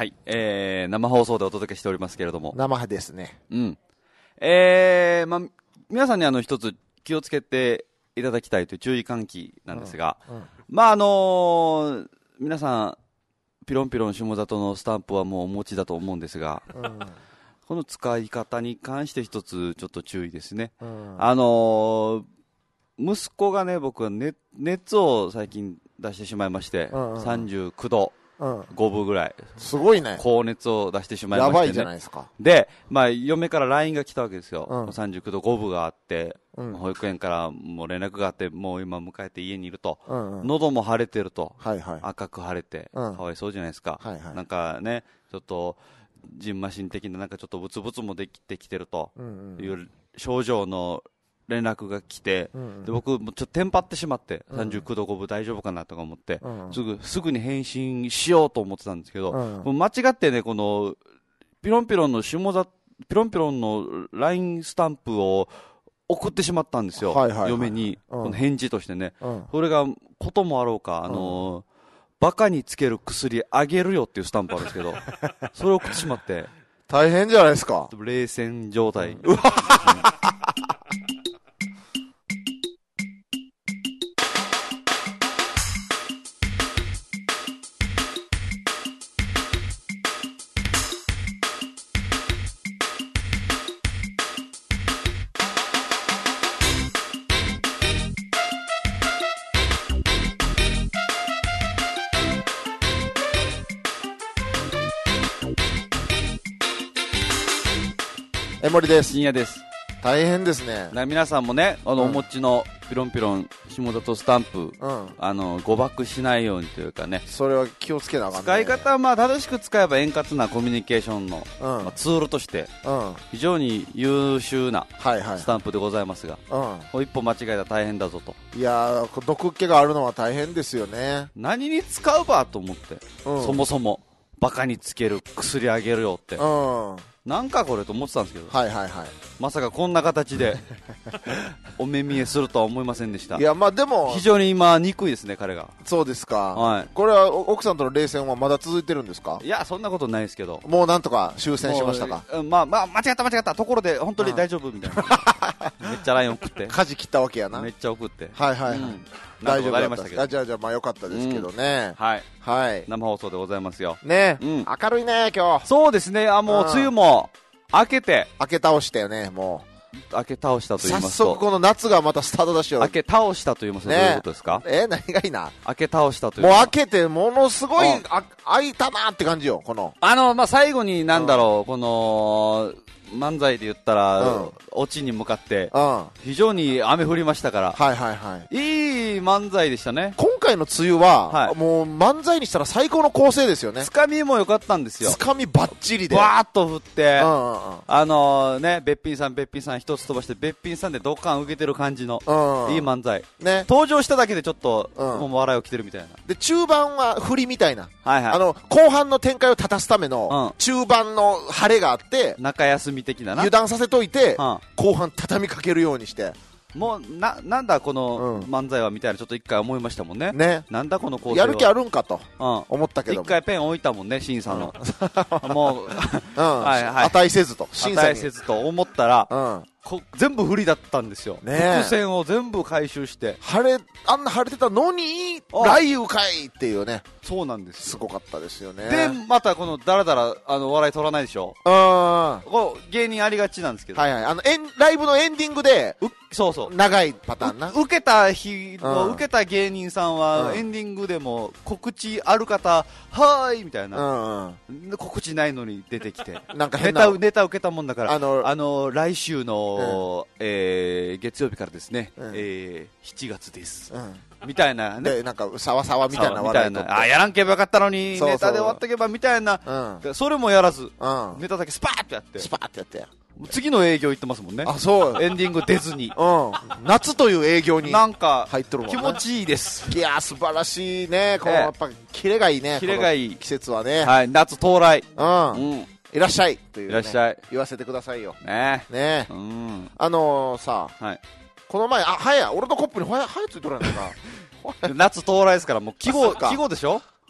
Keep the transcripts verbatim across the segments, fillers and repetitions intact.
はい、えー、生放送でお届けしておりますけれども。 生ですね。 うん。えー、まあ、皆さんにあの一つ気をつけていただきたいという注意喚起なんですが、うんうん、まああのー、皆さん、ピロンピロン下里のスタンプはもうお持ちだと思うんですが、うん、この使い方に関して一つちょっと注意ですね。うん、あのー、息子がね、僕は熱、熱を最近出してしまいまして、うんうん、さんじゅうきゅうど。うん、ごぶぐらいすごいね。 高熱を出してしまいまして、ね、 やばいじゃないですか。 で、まあ、嫁から ライン が来たわけですよ、うん、さんじゅうきゅうどごぶがあって、うん、保育園からもう連絡があって、もう今迎えて家にいると、うんうん、喉も腫れてると、はいはい、赤く腫れて、うん、かわいそうじゃないですか、はいはい、なんかね、ちょっとじんましん的ななんかちょっとブツブツもできてきてるという症状の連絡が来て、うんうん、で僕もちょっとテンパってしまって、うん、さんじゅうきゅうどごぶ大丈夫かなとか思って、うん、すぐすぐに返信しようと思ってたんですけど、うん、もう間違ってね、このピロンピロンの下座ピロンピロンの ライン スタンプを送ってしまったんですよ、はいはいはい、嫁に、うん、この返事としてね、うん、それがこともあろうか、あのーうん、バカにつける薬あげるよっていうスタンプあるんですけどそれを送ってしまって大変じゃないですか。 冷戦状態、 うん、江森です。 深夜です。 大変ですね。 皆さんもね、あの、うん、お持ちのピロンピロン下里スタンプ、うん、あの誤爆しないようにというかね、 それは気をつけなあかんね。 使い方はまあ正しく使えば円滑なコミュニケーションの、うんまあ、ツールとして非常に優秀なスタンプでございますが、はいはい、一歩間違えたら大変だぞと。 いやー、毒っ気があるのは大変ですよね。 何に使うばと思って、うん、そもそもバカにつける薬あげるよって、うんなんかこれと思ってたんですけど、はいはいはい、まさかこんな形でお目見えするとは思いませんでした。 いやまあでも非常に今憎いですね、彼が。 そうですか、はい、これは奥さんとの冷戦はまだ続いてるんですか？ いやそんなことないですけど、 もうなんとか終戦しましたか？ まあまあ間違った間違ったところで本当に大丈夫みたいなめっちゃライン送って舵切ったわけやな。 めっちゃ送ってはいはいはい、うん大丈夫だったですか？じゃあじゃあまあ良かったですけどね、 うん、はいはい生放送でございますよね、うん、明るいね今日。 そうですね、あもう梅雨も明けて明け倒したよね。もう明け倒したと言いますと早速この夏がまたスタートダッシュを明け倒したと言いますと、ね、どういうことですか？ え何がいいな。 明け倒したというもう明けてものすごいあ開いたなって感じよ。このあのまあ最後になんだろう、うん、この漫才で言ったら、うん、オチに向かって、うん、非常に雨降りましたから、はいはいはい、いい漫才でしたね。 今回の梅雨は、はい、もう漫才にしたら最高の構成ですよね。 つかみも良かったんですよ。 つかみバッチリでバーッと振って、うんうんうん、あのー、ね、べっぴんさんべっぴんさん一つ飛ばしてべっぴんさんでドッカン受けてる感じの、うんうん、いい漫才、ね、登場しただけでちょっと、うん、もう笑い起きてるみたいな。 で中盤は振りみたいな、はいはい、あの後半の展開を立たすための、うん、中盤の晴れがあって中休み的なな油断させといて、うん、後半畳みかけるようにしてもう な, なんだこの漫才はみたいなちょっと一回思いましたもんね。ねなんだこの構成はやる気あるんかと思ったけど、 一回ペン置いたもんね審査の、うん、もう、うんはいはい、値せずと審査に値せずと思ったら、うんこ全部不利だったんですよ、ね、伏線を全部回収して晴れあんな晴れてたのに雷雨かいっていうね。 そうなんですよ。 すごかったですよね。 でまたこのだらだらあの笑い取らないでしょ。あこう芸人ありがちなんですけど、 はいはい、あのエンライブのエンディングでうそうそう長いパターンな受けた日の受けた芸人さんはエンディングでも告知ある方はーいみたいな、うんうん、告知ないのに出てきてなんか変なネタ、ネタ受けたもんだからあのあの来週の、うんえー、月曜日からですね、うんえー、しちがつです、うんみたいなね。 でなんかさわさわみたいな笑いとってあやらんけばよかったのにネタで終わってけばみたいな、うん、それもやらず、うん、ネタだけスパーッとやってスパーッとやって次の営業行ってますもんね。 あそうエンディング出ずに、 うん、夏という営業になんか入っとるもん、ね、 気持ちいいです。 いや素晴らしいね。このやっぱキレがいいね。 キレがいい季節はね、 はい、夏到来、うん、 うん、いらっしゃいという、ね、 いらっしゃい言わせてくださいよねね、うん、あのー、さ、はい、この前あはや俺のコップにはやはやついとらんのか夏到来ですからもう季語季語でしょ。 あ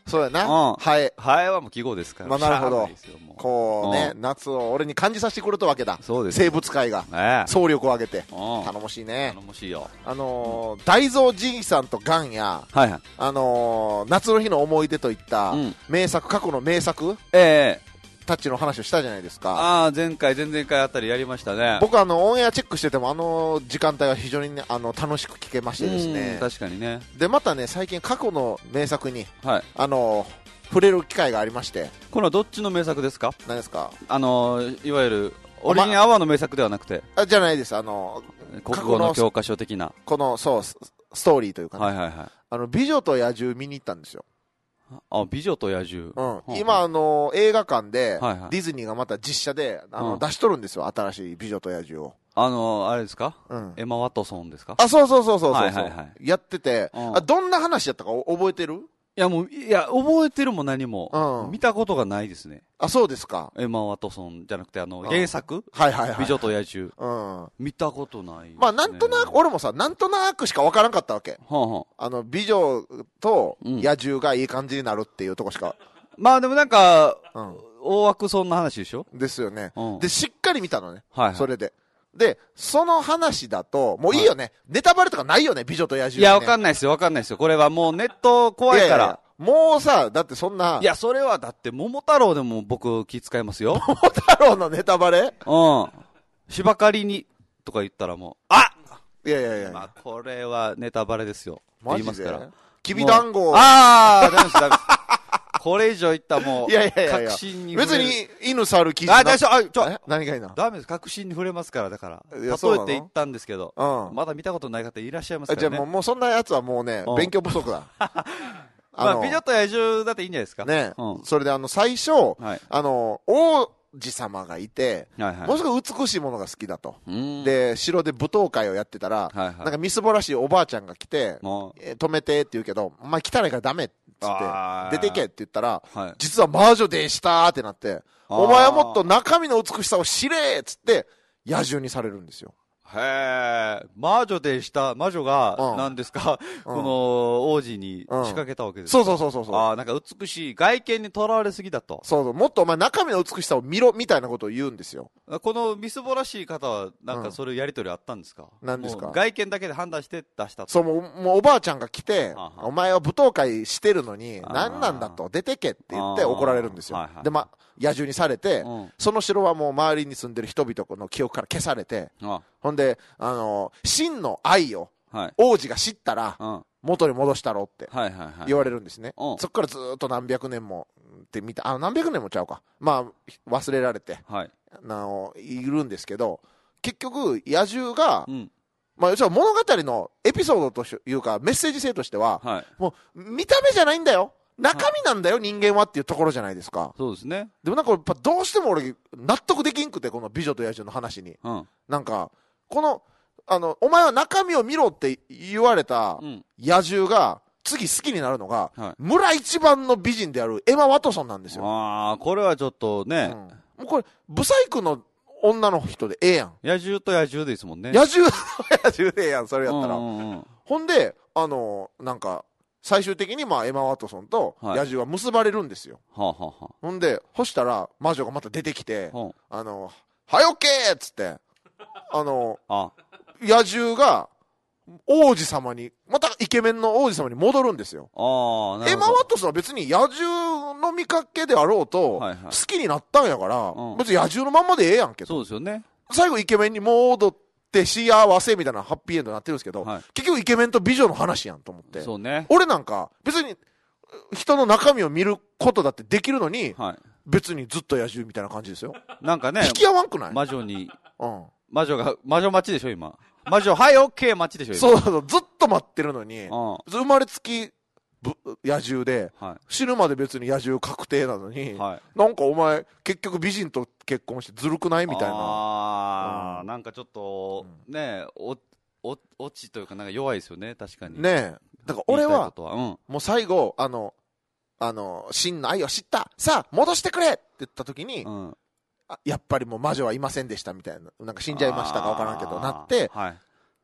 そうやな。 うん。 ハエ。 ハエはもう季語ですから。 まあ、なるほど。こうね、うん、夏を俺に感じさせてくれたわけだ。 そうです。 生物界が。 ね、 総力を挙げて。頼もしいね。 頼もしいよ。 あのー、大蔵じいさんとガンや、 はいはい。 あのー、夏の日の思い出といった、名作、過去の名作、 ええー。 タッチの話をしたじゃないですか。 ああ、前回、前々回あたりやりましたね。 僕あの、オンエアチェックしてても、あの時間帯は非常に、ね、あの、楽しく聞けましてですね。 確かにね。 で、またね、最近過去の名作に、 はい、 あの、触れる機会がありまして。 これはどっちの名作ですか？ 何ですか？ あの、いわゆる、オリンアワーの名作ではなくて。 あ、じゃないです。あの、 国語の教科書的な。 この、そう、ストーリーというかね。 はいはいはい。 あの、美女と野獣見に行ったんですよ。 あ、美女と野獣。 うん。今、あの、映画館で、ディズニーがまた実写で、あの、出しとるんですよ。新しい美女と野獣を。 あの、あれですか？ うん。 エマ・ワトソンですか？ あ、そうそうそうそうそう。 はいはいはい。 やってて、あ、どんな話やったか覚えてる？ いやもう、いや、覚えてるも何も、見たことがないですね。 あ、そうですか。 エマ・ワトソンじゃなくて、あの、原作？ はいはいはい。 美女と野獣。 うん。 見たことない。 まあ、なんとなく、俺もさ、なんとなくしかわからんかったわけ。あの、美女と野獣がいい感じになるっていうとこしか。 まあでもなんか、大枠そんな話でしょ？ ですよね。で、しっかり見たのね。 はい。 それで。で、その話だと、もういいよね。ネタバレとかないよね、美女と野獣。 いや、わかんないですよ、わかんないですよ。これはもうネット怖いから。 もうさ、だってそんな。 いや、それはだって、桃太郎でも僕気遣いますよ。 桃太郎のネタバレ？ うん。芝刈りに、とか言ったらもう、あいやいやいや。 まあ、これはネタバレですよ。って言いますから。 きびだんご。 ああ、ダメです、ダメです。これ以上言ったらもう、 いやいやいやいや確信に別に犬猿キジ。 あ、大丈夫、あ、ちょ、 何がいいな。 ダメです、確信に触れますから、だから。例えて言ったんですけど、うん、まだ見たことない方いらっしゃいますからね。 じゃあもう、もうそんなやつはもうね、勉強不足だ。 まあ、美女と野獣だっていいんじゃないですか。 ね、うん、それであの、最初、はい、あの、王子様がいて、はいはい、ものすごい美しいものが好きだと。で、城で舞踏会をやってたら、はいはい、なんかみすぼらしいおばあちゃんが来て、えー、止めてって言うけど、お前汚いからダメって言って、出てけって言ったら、はい、実は魔女でしたーってなって、お前はもっと中身の美しさを知れーっつって、野獣にされるんですよ。 へえ、魔女でした、魔女が、何ですか、うん、この王子に仕掛けたわけですか、 うん、そうそうそうそう。 ああ、なんか美しい、外見にとらわれすぎだと。 そうそう、もっとお前中身の美しさを見ろ、みたいなことを言うんですよ。 このみすぼらしい方は、なんかそれやりとりあったんですか？ うん、何ですか？ 外見だけで判断して出したと。 そう、もう、もうおばあちゃんが来て、ははお前は舞踏会してるのに、何なんだと、出てけって言って怒られるんですよ。はいはい、で、ま、野獣にされて、うん、その城はもう周りに住んでる人々の記憶から消されて、ああほんで、あのー、真の愛を、王子が知ったら、はい、元に戻したろって言われるんですね。はいはいはい、そっからずっと何百年もって見た、あ、何百年もちゃうか。まあ、忘れられて、はい、なのいるんですけど、結局、野獣が、うん、まあ、要するに物語のエピソードというか、メッセージ性としては、はい、もう、見た目じゃないんだよ。中身なんだよ、はい、人間はっていうところじゃないですか。 そうですね。 でもなんかやっぱどうしても俺納得できんくて、この美女と野獣の話に。うん、なんか、この、あの、お前は中身を見ろって言われた野獣が、次好きになるのが、はい、村一番の美人であるエマ・ワトソンなんですよ。 ああ、これはちょっとね。うん、もうこれ、ブサイクの女の人でええやん。 野獣と野獣ですもんね。 野獣と野獣でええやん、それやったら。うんうんうん、ほんで、あの、なんか、最終的にまあエマ・ワトソンと野獣は結ばれるんですよ。はい、はあはあ、ほんで、そしたら魔女がまた出てきて、はあ、あの、はいオッケーっつって、あの、あ野獣が王子様に、またイケメンの王子様に戻るんですよ。あエマ・ワトソンは別に野獣の見かけであろうと、はいはい、好きになったんやから、うん、別に野獣のまんまでええやんけど。 そうですよね。 最後イケメンに戻って、で幸せみたいなハッピーエンドになってるんですけど、はい、結局イケメンと美女の話やんと思って。 そうね。 俺なんか、別に、人の中身を見ることだってできるのに、はい、別にずっと野獣みたいな感じですよ。 なんかね、 引き合わんくない？ 魔女に、うん。魔女が、魔女待ちでしょ、今。魔女、はい、オッケー待ちでしょ、 今。そうそう、ずっと待ってるのに、うん、生まれつき、野獣で、はい、死ぬまで別に野獣確定なのに、はい、なんかお前結局美人と結婚してずるくないみたいな。 ああ、うん、なんかちょっと、うん、ねえ、お、お、落ちというかなんか弱いですよね、確かに。 ねえ。だから俺は、はうん、もう最後、あの、あの、真の愛を知った。さあ、戻してくれって言った時に、うん、あやっぱりもう魔女はいませんでしたみたいな。なんか死んじゃいましたかわからんけど、なって、はい、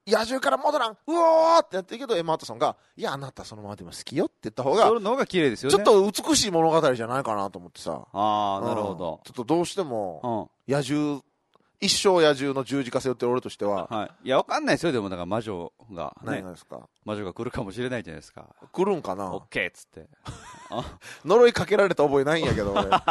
野獣から戻らん、うおーってやってるけど、エマ・ワトソンが、いや、あなたそのままでも好きよって言った方が、 それの方が綺麗ですよね。 ちょっと美しい物語じゃないかなと思ってさ。 ああ、なるほど。 ちょっとどうしても、野獣、一生野獣の十字架背負ってる俺としては。 はい。いや、わかんないですよ。でも、だから魔女が、ね。 何がですか？ 魔女が来るかもしれないじゃないですか。 来るんかな？ オッケーっつって。 呪いかけられた覚えないんやけど、俺。ね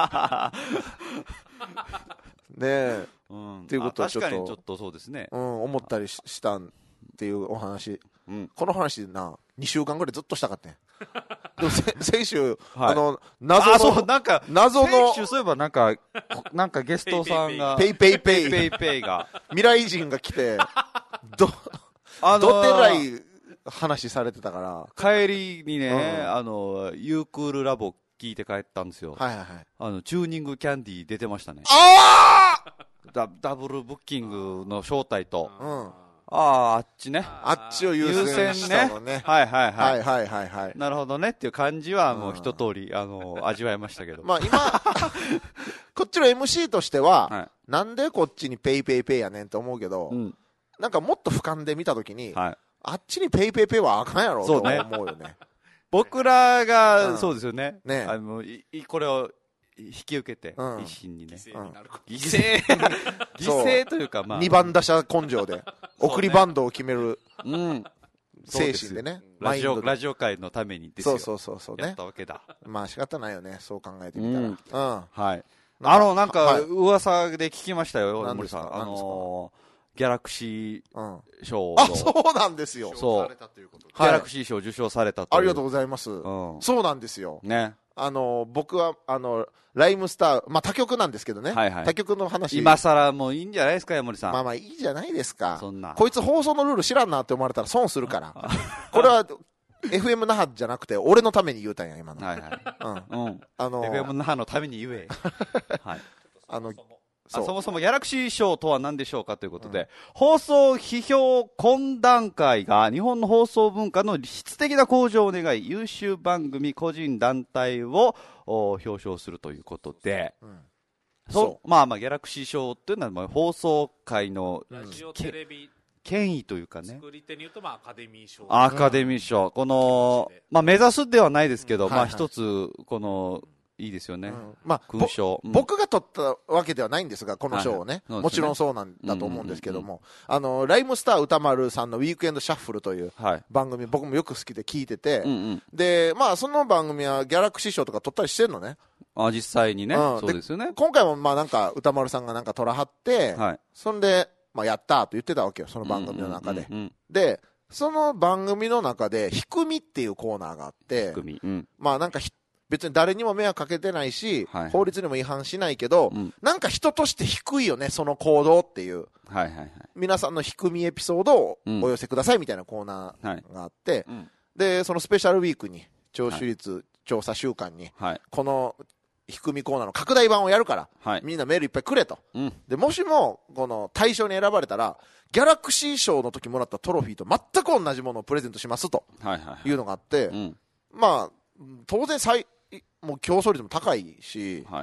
え。うん。っていうことはちょっと。 確かにちょっとそうですね。 うん、思ったりしたんっていうお話。うん。この話な、にしゅうかんぐらいずっとしたかったん。でも先週、はい、あの、謎の、あ、そう、 なんか、 謎の、 先週そういえばなんか、なんかゲストさんが、 ペイペイペイ。 ペイペイが、 未来人が来て、ど、あのー、どてらい話されてたから。 帰りにね、うん、あの、ユークールラボ聞いて帰ったんですよ。 はいはいはい。 あの、チューニングキャンディー出てましたね。 ああダ, ダブルブッキングの正体と。 うん。 ああ、あっちね。 あっちを優先したのね。 はいはいはい。 はいはいはいはい。 なるほどねっていう感じはもう一通り、あの、味わいましたけど。 まあ今、こっちの エムシー としては、はい、なんでこっちにペイペイペイやねんって思うけど、うん、なんかもっと俯瞰で見たときに、はい、あっちにペイペイペイはあかんやろと思うよね。 僕らが、そうですよね。ね。あの、い、これを、引き受けて、うん、一心にね。犠牲になること。犠牲犠牲というか、まあ。 二番打者根性で、送りバンドを決める、うん、精神でね。 ラジオ、ラジオ界のためにですよ。 そうそうそうそうね。 やったわけだ。 まあ仕方ないよね、そう考えてみたら。うん。うん、 はい。あの、なんか、噂で聞きましたよ、森さん。あのー、ギャラクシー賞、うん、 あ、そうなんですよ。 そう。ギャラクシー賞受賞されたという。 ありがとうございます。うん、そうなんですよ。 ね。 あの、僕は、あの、ライムスター、まあ他局なんですけどね。はいはい。他局の話。 今更もういいんじゃないですか、山森さん。 まあまあいいじゃないですか。 そんな。 こいつ放送のルール知らんなって思われたら損するから。これは、エフエム 那覇じゃなくて、俺のために言うたんや、今の。はいはい。うん。うん。あのー、 エフエム 那覇のために言え。はい。 あの、 そ, そもそもギャラクシー賞とは何でしょうかということで、うん、放送批評懇談会が日本の放送文化の質的な向上を願い、優秀番組個人団体を表彰するということで、うん、そうまあまあギャラクシー賞っていうのはまあ放送界のラジオテレビ権威というかね。 作り手に言うとまあアカデミー賞。 アカデミー賞。この、まあ目指すではないですけど、うん、まあ一つ、この、いいですよね。うん、まあ、勲章、 うん、僕が取ったわけではないんですが、この賞をね、はいはい、もちろんそうなんだと思うんですけども、あの、ライムスター歌丸さんのウィークエンドシャッフルという番組、はい、僕もよく好きで聞いてて、うんうん、で、まあ、その番組はギャラクシー賞とか取ったりしてるのね。 あ、実際にね。うん、そうですよね。 今回もまあなんか歌丸さんがなんか取らはって、はい、そんで、まあやったーと言ってたわけよ、その番組の中で。うんうんうんうん、で、その番組の中で、ひくみっていうコーナーがあって、ひくみ、うん、まあなんか別に誰にも迷惑かけてないし、はいはい、法律にも違反しないけど、うん、なんか人として低いよね、その行動っていう。はいはいはい、皆さんの低みエピソードをお寄せくださいみたいなコーナーがあって、うんはい、で、そのスペシャルウィークに、聴取率調査週間に、はい、この低みコーナーの拡大版をやるから、はい、みんなメールいっぱいくれと、うん。で、もしも、この対象に選ばれたら、ギャラクシー賞の時もらったトロフィーと全く同じものをプレゼントしますと、はいはいはい、いうのがあって、うん、まあ、当然最、もう競争率も高いし、はいはい、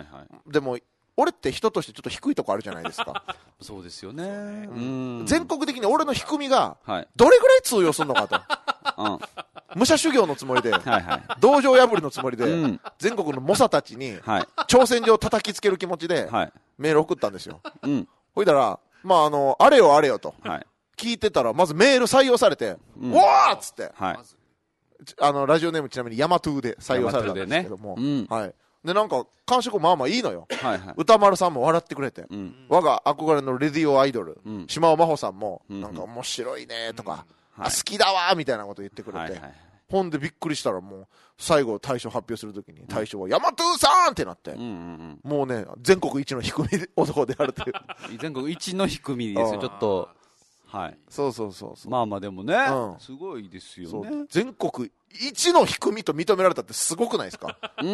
でも俺って人としてちょっと低いとこあるじゃないですか。 そうですよね、うん、 全国的に俺の低みがどれぐらい通用するのかと、はい、武者修行のつもりで、はいはい、道場破りのつもりで、うん、全国の猛者たちに挑戦状叩きつける気持ちでメール送ったんですよ、うん、ほいだら、まあ、あのあれよあれよと、はい、聞いてたらまずメール採用されて、うん、うわーっつって、はい、あのラジオネームちなみにヤマトゥーで採用されたんですけども、ね、うん、はい、でなんか感触まあまあいいのよ、はいはい、歌丸さんも笑ってくれて、うん、我が憧れのレディオアイドル、うん、島尾真帆さんも、うん、なんか面白いねとか、うん、あ好きだわみたいなこと言ってくれて、はいはい、ほんでびっくりしたらもう最後大賞発表するときに大賞はヤマトゥーさんってなって、うんうんうん、もうね全国一の低み男であるという全国一の低みですよちょっと。はい、 そうそうそうそう、 まあまあでもね、うん、すごいですよね。 全国一の低みと認められたってすごくないですか。うん、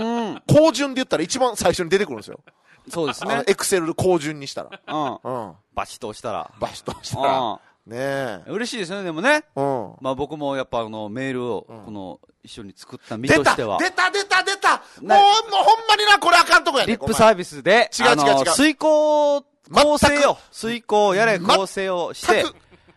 高順で言ったら一番最初に出てくるんですよ。 そうですね。 エクセル高順にしたら、 うんうん、バシッと押したらバシッと押したらねえ嬉しいですね。でもね、うん、まあ僕もやっぱあのメールをこの一緒に作った身としては、 出た出た出た出た、もうもうほんまになこれあかんとこやね。 リップサービスで違う違う違う、 遂行構成を遂行やれ構成をして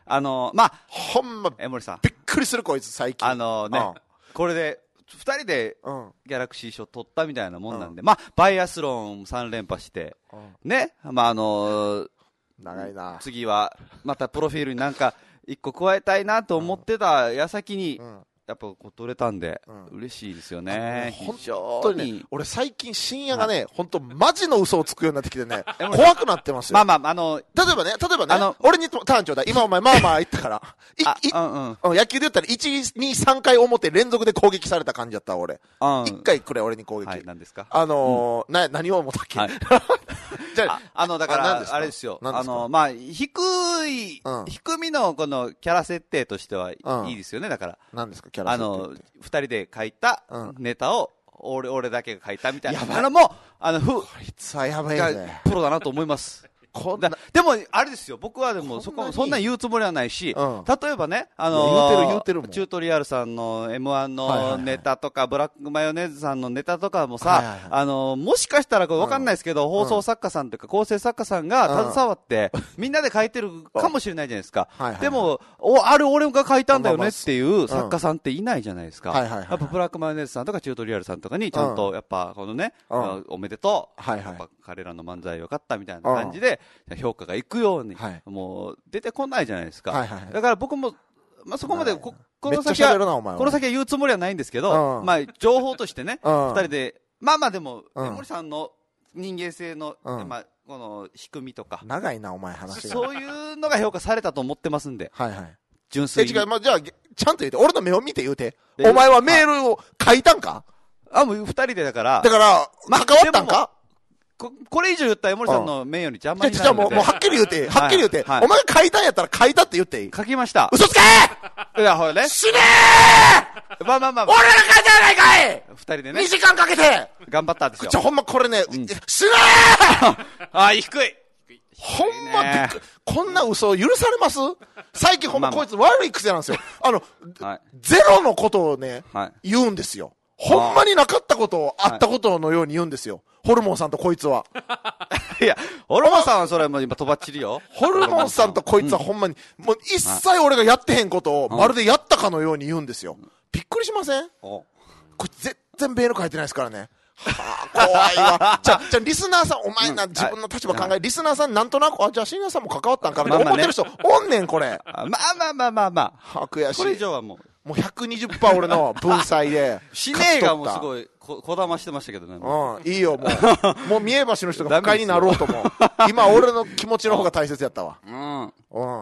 あのまあほんま江森さんびっくりするこいつ最近あのね、うん、これでふたりでギャラクシー賞取ったみたいなもんなんで、うん、まあバイアスロンさん連覇して、うん、ねまああのー、 長いな次はまたプロフィールになんか一個加えたいなと思ってた矢先に、うんやっぱこう取れたんで、うん、嬉しいですよね。 本当にね、俺最近深夜がね、本当マジの嘘をつくようになってきてね、怖くなってますよ。 まあまあ、あの、 例えばね、例えばね、あの俺にターンちょうだい。今お前まあまあ言ったから。い、い、うんうん、野球で言ったらいち、に、さんかい表連続で攻撃された感じだった俺。いっかいくれ、俺に攻撃。 はい、何ですかあのーうん、な、何を思ったっけ、はい、 じゃあ、あの、だから、あれですよ。あの、まあ、低い、うん、低みのこのキャラ設定としてはいいですよね、だから。 何ですか、キャラ設定。あの、 二人で書いたネタを、俺、俺だけが書いたみたいなのも、あの、ふ、こいつはやばいね。 プロだなと思います。こんなでも、あれですよ、僕はでも、そこ、そんな言うつもりはないし、うん、例えばね、あのー、言うてる言うてるもんチュートリアルさんの エムワン のネタとか、はいはいはい、ブラックマヨネーズさんのネタとかもさ、はいはいはい、あのー、もしかしたらこれわかんないですけど、うん、放送作家さんというか構成作家さんが携わって、うん、みんなで書いてるかもしれないじゃないですか。はいはいはい、でも、お、あれ俺が書いたんだよねっていう作家さんっていないじゃないですか。はいはいはいはい、やっぱブラックマヨネーズさんとかチュートリアルさんとかにちゃんと、やっぱこのね、うん、おめでとう、はいはい、やっぱ彼らの漫才よかったみたいな感じで、評価がいくように、はい、もう出てこないじゃないですか、はいはい、だから僕も、まあ、そこまで こ, この先はこの先は言うつもりはないんですけど、うん、まあ、情報としてね、うん、ふたりでまあまあでも、うん、江森さんの人間性の、うんまあ、この仕組みとか長いなお前話がそういうのが評価されたと思ってますんで、 はいはい、 純粋にえ違う、まあ、じゃあちゃんと言うて俺の目を見て言うてお前はメールを書いたんかあもうふたりでだからだから関わったんかこ, これ以上言ったら江森さんの名誉に邪魔になるので。 もう、もうはっきり言うて、はっきり言うて、はいはい、お前が書いたんやったら書いたって言っていい？ 書きました。 嘘つけーいや、ほらね。 死ねーまあまあまあ。 俺が書いたやないかい二人でね。 にじかんかけて頑張ったんですよ。 ちょ、ほんまこれね、うん、死ねーあ、低い。 ほんまびっくり。こんな嘘許されます？最近ほんまこいつ悪い癖なんですよ。あの、はい、ゼロのことをね、はい、言うんですよ。ほんまになかったことをあったことのように言うんですよ。ホルモンさんとこいつは。 いや、ホルモンさんはそれも今とばっちりよ。 ホルモンさんとこいつはほんまに、うん、もう一切俺がやってへんことをまるでやったかのように言うんですよ。びっくりしません？これ全然メール書いてないですからね。はあ、怖いわ。じゃあ、じゃあリスナーさん、お前な、自分の立場考え、リスナーさんなんとなく、あ、じゃあ、シニアさんも関わったんかみたいな思ってる人、おんねん、これ。 まあまあまあまあまあ。 はあ、悔しい。 これ以上はもう。 もう ひゃくにじゅっパーセント 俺の文才で。 使命がもうすごい、こ、こだましてましたけどね。 うん、いいよ、もう。もう三重橋の人が不快になろうとも。今、俺の気持ちの方が大切やったわ。 うん。うん。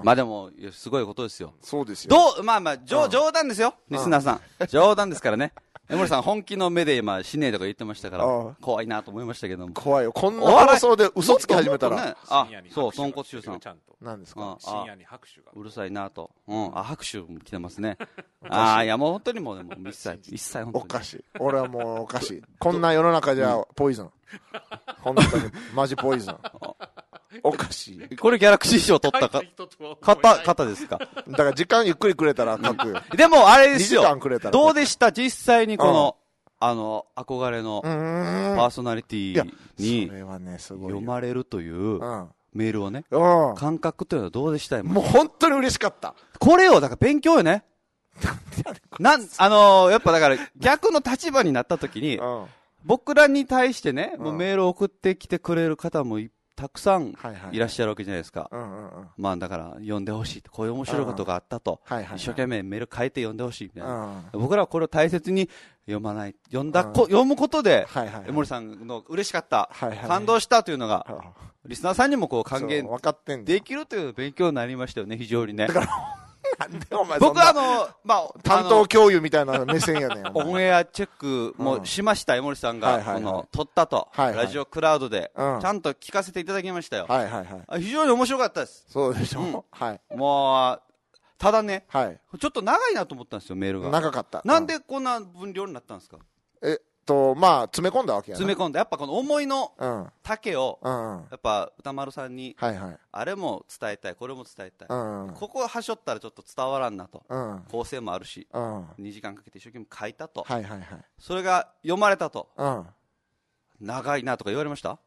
まあでも、すごいことですよ。 そうですよ。 どう、まあまあ、冗談ですよ。リスナーさん。冗談ですからね。江森さん本気の目で今しねえとか言ってましたから怖いなと思いましたけども。 怖いよ。こんな放送で嘘つき始めたら、ね、 あそう孫骨臭さん何ですか深夜に拍手がうるさいなと、うん、あ拍手も来てますねああいやもう本当にもうでも一切一切本当におかしい俺はもうおかしいこんな世の中じゃポイズン本当にマジポイズンおかしい。 これギャラクシー賞取ったか、方、方ですか。 だから時間ゆっくりくれたら書くよ。 でもあれですよ。 にじかんくれたら。 どうでした実際にこの、うん、あの、憧れのパーソナリティに読まれるというメールをね、うん、感覚というのはどうでしたもう本当に嬉しかった。 これを、だから勉強よね。なん、あのー、やっぱだから逆の立場になった時に、うん、僕らに対してね、もうメールを送ってきてくれる方もいっぱいたくさんいらっしゃるわけじゃないですか。まあだから読んでほしい。こういう面白いことがあったと。一生懸命メール書いて読んでほしいみたいな。僕らはこれを大切に読まない。読んだこ、読むことで、江森さんの嬉しかった、感動したというのが、リスナーさんにもこう還元できるという勉強になりましたよね、非常にね。 なんでお前僕はあの、まあ、 担当教諭みたいな目線やねん。 オンエアチェックもしました、江森さんが、この、撮ったと、ラジオクラウドで、ちゃんと聞かせていただきましたよ。はいはいはい。非常に面白かったです。 そうでしょ。はい。 もう、ただね、はい。ちょっと長いなと思ったんですよ、メールが。 長かった。 なんでこんな分量になったんですか？ え、とまあ詰め込んだわけやな。 詰め込んだやっぱこの思いの丈を、うん、やっぱ歌丸さんに、はいはい、あれも伝えたいこれも伝えたい、うん、ここはしょったらちょっと伝わらんなと、うん、構成もあるし、うん、にじかんかけて一生懸命書いたと、はいはいはい、それが読まれたと、うん、長いなとか言われました？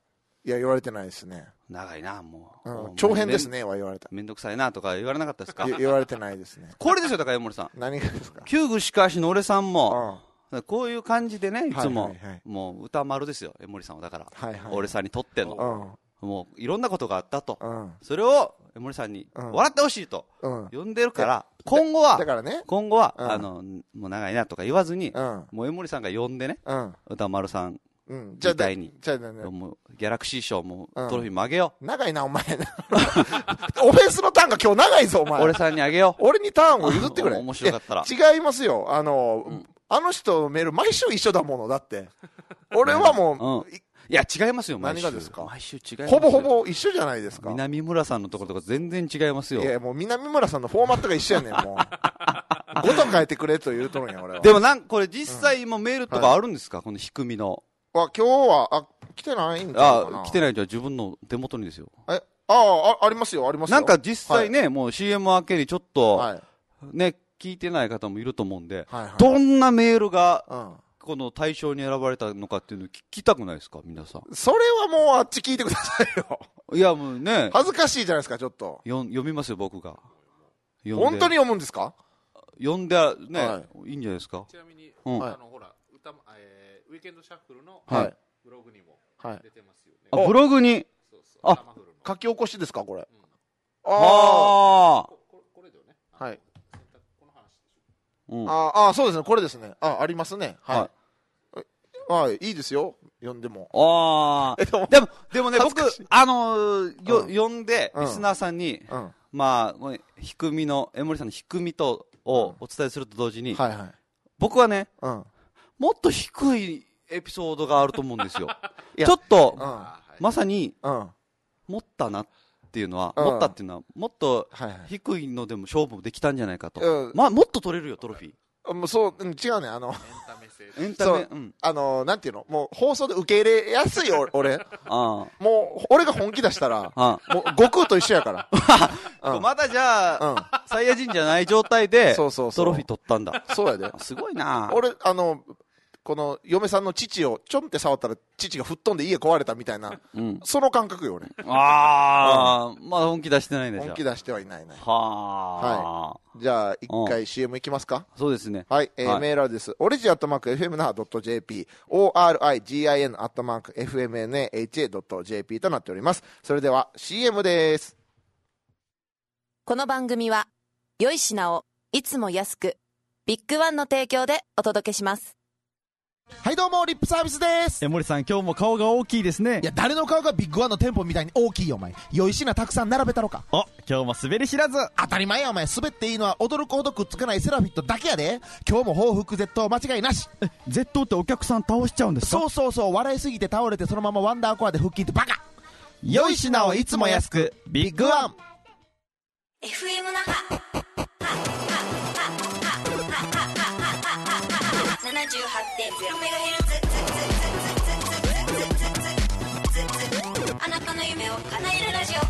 いや言われてないですね。 長いなもう、うん、長編ですねは言われた。 めんどくさいなとか言われなかったですか？ 言われてないですね。 これですよだから江森さん。 何がですか？ 旧具しかしの俺さんも、うん、こういう感じでねいつも、 はいはいはい、 もう歌丸ですよ江森さんはだから、 はいはい、 俺さんにとっての、うん、もういろんなことがあったと、 うん、 それを江森さんに笑ってほしいと、うん、呼んでるから、今後はだからね今後は、うん、あのもう長いなとか言わずに、 うん、 もう江森さんが呼んでね、うん、歌丸さんうん、 みたいに、 じゃあじゃあ、ね、 もうギャラクシー賞もトロフィーもあげよう、うん、長いなお前オフェンスのターンが今日長いぞお前。 俺さんにあげよう。俺にターンを譲ってくれ。 面白かったら違いますよ。あの、うん、あの人のメール毎週一緒だものだって俺はもう、うん、 いや違いますよ。 毎週何がですか？ 毎週違いますよ。 ほぼほぼ一緒じゃないですか。 南村さんのところとか全然違いますよ。 いやもう南村さんのフォーマットが一緒やねんもうごと変えてくれと言うとるんや俺は。 でもなんこれ実際今メールとかあるんですか、うん、この仕組みの。 あ今日はあ来てないんじゃないかな。 あ来てないじゃ自分の手元にですよ。 えああありますよありますよ。 なんか実際ね、はい、もう シーエム 明けにちょっと、はい、ね聞いてない方もいると思うんで、はいはい、どんなメールが、うんこの対象に選ばれたのかっていうのを聞きたくないですか皆さん。 それはもうあっち聞いてくださいよ。 いやもうね恥ずかしいじゃないですかちょっと。 よ読みますよ僕が。 本当に読むんですか？ 読んでね、はい、いいんじゃないですか。 ちなみに、 うん、 あのほら歌、えー、ウィーケンドシャッフルの、 はい、 ブログにも出てますよね。 はい、あブログにそうそうあ書き起こしですかこれ。うん、 ああこ, こ, これだよね。 はい。 この話でしょ。うん、ああそうですねこれですね。あありますね。はい。はいはい、いいですよ読んでも。 ああでもでもね僕あのー、よ、うん、読んでリスナーさんに、うん、まあ低みの江森さんの低みとをお伝えすると同時に、うんはいはい、僕はね、うん、もっと低いエピソードがあると思うんですよちょっと、うん、まさに、うん、持ったなっていうのは、うん、持ったっていうのはもっと低いのでも勝負できたんじゃないかと、うん、まあもっと取れるよトロフィー。 もうそう、違うね、あの、 エンタメ、 うん、あの、なんていうの、もう放送で受け入れやすいよ、俺。あもう、俺が本気出したら、あもう、悟空と一緒やから。 うん、まだじゃあ、うん、サイヤ人じゃない状態で、そうそうそうトロフィー取ったんだ。 そうやで。 すごいな俺、あの、この嫁さんの父をちょんって触ったら父が吹っ飛んで家壊れたみたいな、うん、その感覚よ俺。 ああ、うん、まあ本気出してないね。 本気出してはいないね。 はあ。 はい。じゃあ一回 シーエム いきますか。 そうですね。 はい、えーはい、メールアドレスオリジンアットマーク エフエムエヌエイチドットジェーピー オーアールアイジーアイエヌ アットマーク エフエムエヌエイチドットジェーピー となっております。それでは シーエム です。 この番組は良い品をいつも安くビッグワンの提供でお届けします。 はいどうもリップサービスです。 え森さん今日も顔が大きいですね。 いや誰の顔がビッグワンの店舗みたいに大きいよお前。良い品たくさん並べたろか。 お今日も滑り知らず。 当たり前やお前。滑っていいのは驚くほどくっつかないセラフィットだけやで。今日も報復絶倒間違いなし。 え絶倒ってお客さん倒しちゃうんですか？ そうそうそう笑いすぎて倒れてそのままワンダーコアで腹筋ってバカ。 良い品をいつも安くビッグワンエフエム 那覇ななじゅうはちてんゼロメガヘルツあなたの夢を叶えるラジオ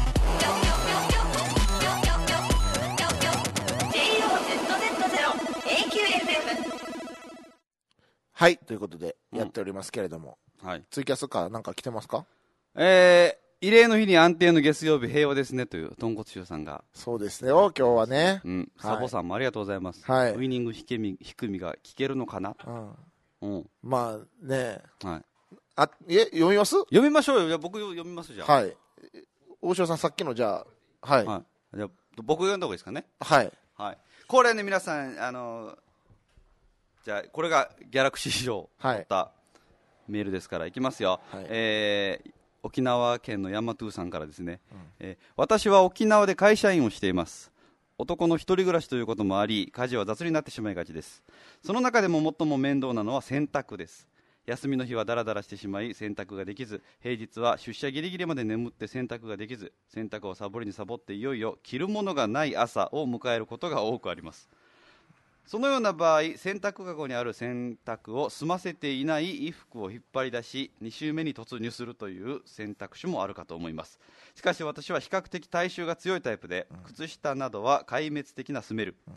ジェイオーゼットゼットゼロ エーキューエフエムはいということでやっておりますけれども、 うんはい、 ツイキャスかなんか来てますか？ えー、慰霊の日に安定の月曜日平和ですねという豚骨臭さんがそうですね今日はね、 うん、サボさんもありがとうございます、はい、ウイニング低み低みが聞けるのかな、うんうん、まあね、 はい、 あえ読みます？ 読みましょうよ。じゃあ僕読みますじゃあ。 はい。大城さんさっきのじゃあはい。はい、 じゃあ僕読んだ方がいいですかね。 はいはい。これね皆さんあのじゃあこれがギャラクシー賞取ったメールですからいきますよ。はい、えー、沖縄県のヤマトゥーさんからですね、うんえー。私は沖縄で会社員をしています。男の一人暮らしということもあり家事は雑になってしまいがちです。その中でも最も面倒なのは洗濯です。休みの日はダラダラしてしまい洗濯ができず平日は出社ギリギリまで眠って洗濯ができず洗濯をサボりにサボっていよいよ着るものがない朝を迎えることが多くあります。そのような場合洗濯かごにある洗濯を済ませていない衣服を引っ張り出しに週目に突入するという選択肢もあるかと思います。しかし私は比較的体臭が強いタイプで、うん、靴下などは壊滅的なスメル、うん、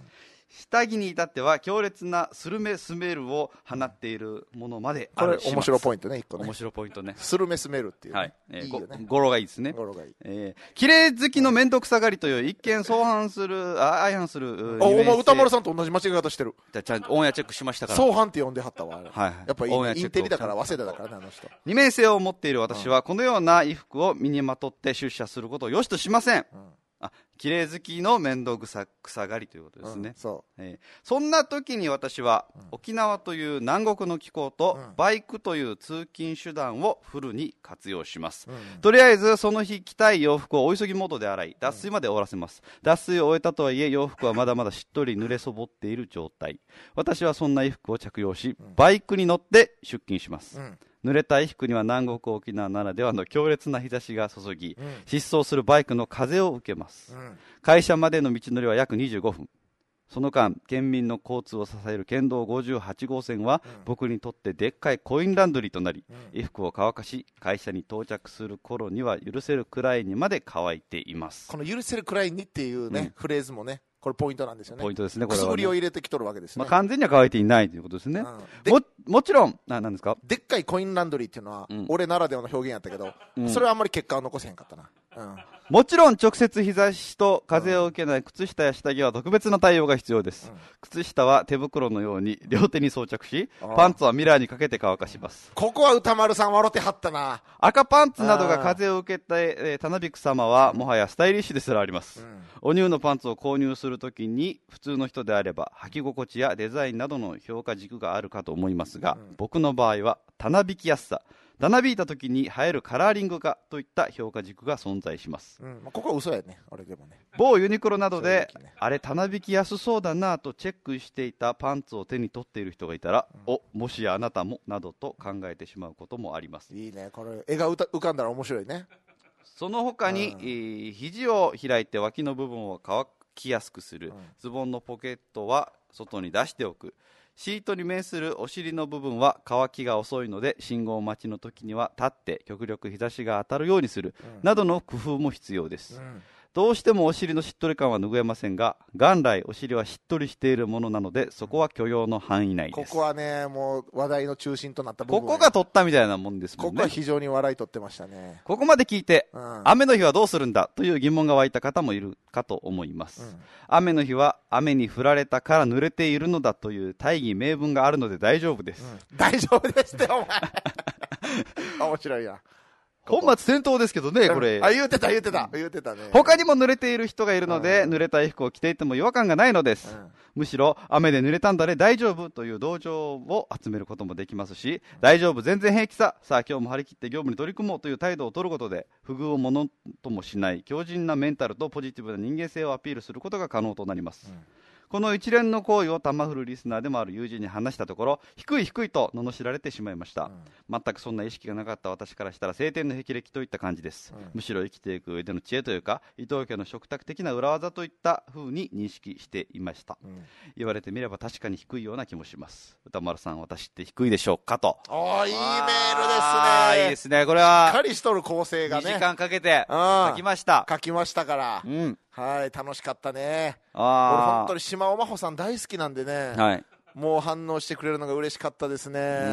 下着に至っては強烈なスルメスメルを放っているものまであるします。 これ面白ポイントね、一個ね。 面白ポイントね。 スルメスメルっていう、ね。 はい。えー、 いいよね。 語呂がいいですね。 語呂がいい。 えー、綺麗好きの面倒くさがりという一見相反する、あ相反する。 あ、お前歌丸さんと同じ間違い方してる。 じゃちゃんとオンエアチェックしましたから。 相反って呼んではったわ。 はい。 やっぱりインテリだから早稲田だからね、あの人。 二面性を持っている私は、このような衣服を身にまとって出社することを良しとしません。うん、あ、綺麗好きの面倒くさくさがりということですね。うん、 そう、 えー。そんな時に私は、うん、沖縄という南国の気候と、うん、バイクという通勤手段をフルに活用します。うん、とりあえずその日着たい洋服をお急ぎモードで洗い、脱水まで終わらせます。うん、脱水を終えたとはいえ洋服はまだまだしっとり濡れそぼっている状態。私はそんな衣服を着用し、バイクに乗って出勤します。うん、濡れた衣服には南国沖縄ならではの強烈な日差しが注ぎ、うん、疾走するバイクの風を受けます。うん、会社までの道のりは約にじゅうごふん。その間、県民の交通を支える県道ごじゅうはちごうせんは、うん、僕にとってでっかいコインランドリーとなり、うん、衣服を乾かし、会社に到着する頃には許せるくらいにまで乾いています。 この許せるくらいにっていうね、うん、フレーズもね、これポイントなんですよね。 ポイントですね、これは、ね。 くすぐりを入れてきとるわけですね。 まあ、完全には乾いていないということですね。うん、も、もちろん、な、なんですか？ でっかいコインランドリーっていうのは、うん、俺ならではの表現やったけど、うん、それはあんまり結果を残せへんかったな。うん、 もちろん直接日差しと風を受けない靴下や下着は特別な対応が必要です。うん、靴下は手袋のように両手に装着し、パンツはミラーにかけて乾かします。 ここは歌丸さん笑ってはったな。 赤パンツなどが風を受けて、えー、たなびく様はもはやスタイリッシュですらあります。うん、お乳のパンツを購入するときに普通の人であれば履き心地やデザインなどの評価軸があるかと思いますが、うん、僕の場合はたなびきやすさ、たなびいた時に映えるカラーリング化といった評価軸が存在します。 うん、まあ、ここは嘘やね、あれでもね。 某ユニクロなどで、ね、あれたなびきやすそうだなとチェックしていたパンツを手に取っている人がいたら、うん、お、もしやあなたもなどと考えてしまうこともあります。 いいね、これ絵が浮かんだら面白いね。 その他に、うん、えー、肘を開いて脇の部分を乾きやすくする、うん、ズボンのポケットは外に出しておく、シートに面するお尻の部分は乾きが遅いので信号待ちの時には立って極力日差しが当たるようにする、うん、などの工夫も必要です。うん、どうしてもお尻のしっとり感は拭えませんが、元来お尻はしっとりしているものなのでそこは許容の範囲内です。 ここはね、もう話題の中心となった部分、 ここが取ったみたいなもんですもんね。 ここは非常に笑い取ってましたね。 ここまで聞いて、うん、雨の日はどうするんだという疑問が湧いた方もいるかと思います。うん、雨の日は雨に降られたから濡れているのだという大義名分があるので大丈夫です。 うん、大丈夫ですってお前面白いや。 本末転倒ですけどね、これ。 あ、言うてた、言うてた、言うてたね。 他にも濡れている人がいるので、うん、濡れた衣服を着ていても違和感がないのです。うん、むしろ、雨で濡れたんだね、大丈夫という同情を集めることもできますし、うん、大丈夫、全然平気さ、さあ今日も張り切って業務に取り組もうという態度を取ることで、不遇をものともしない強靭なメンタルとポジティブな人間性をアピールすることが可能となります。うん、この一連の行為をタマフルリスナーでもある友人に話したところ、低い低いと罵られてしまいました。うん、全くそんな意識がなかった私からしたら晴天の霹靂といった感じです。うん、むしろ生きていく上での知恵というか、伊藤家の食卓的な裏技といった風に認識していました。うん、言われてみれば確かに低いような気もします。歌丸さん、私って低いでしょうかと。 おー、いいメールですね。 いいですね、これは。 しっかりしとる構成がね。 にじかんかけて書きました。 書きましたから。うん。はい、楽しかったね。 あ、 俺本当に島尾真帆さん大好きなんでね、はい、もう反応してくれるのが嬉しかったですね。うん、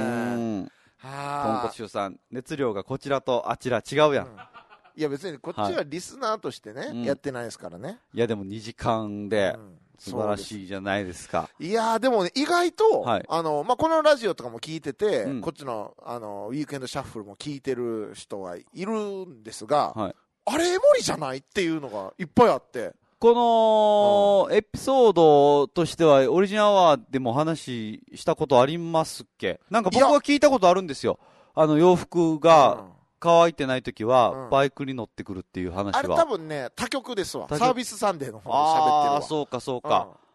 はあ、とんこつしゅうさん、熱量がこちらとあちら違うやん。うん、 いや別にこっちはリスナーとしてね、はい、やってないですからね。 いやでもにじかんで素晴らしいじゃないですか。 いやでもね、意外と、はい、あのまあ、このラジオとかも聞いてて、うん、こっちの、あのウィークエンドシャッフルも聞いてる人はいるんですが、はい、あれエモリじゃないっていうのがいっぱいあって、 このエピソードとしてはオリジナルアワーでも話したことありますっけ？なんか僕は聞いたことあるんですよ。あの洋服が乾いてないときはバイクに乗ってくるっていう話は。 あれ多分ね、他局ですわ。サービスサンデーの方で喋ってるわ。 ああ、そうかそうか。 うん、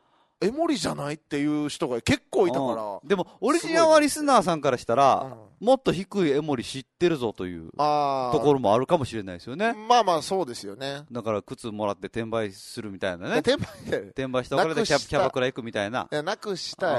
エモリじゃないっていう人が結構いたから。うん、 でもオリジナルアリスナーさんからしたら、うん、もっと低いエモリ知ってるぞというところもあるかもしれないですよね。 まあまあそうですよね。 だから靴もらって転売するみたいなね。 転売転売したお金でキャバクラ行くみたいな。 いや、なくしたやから。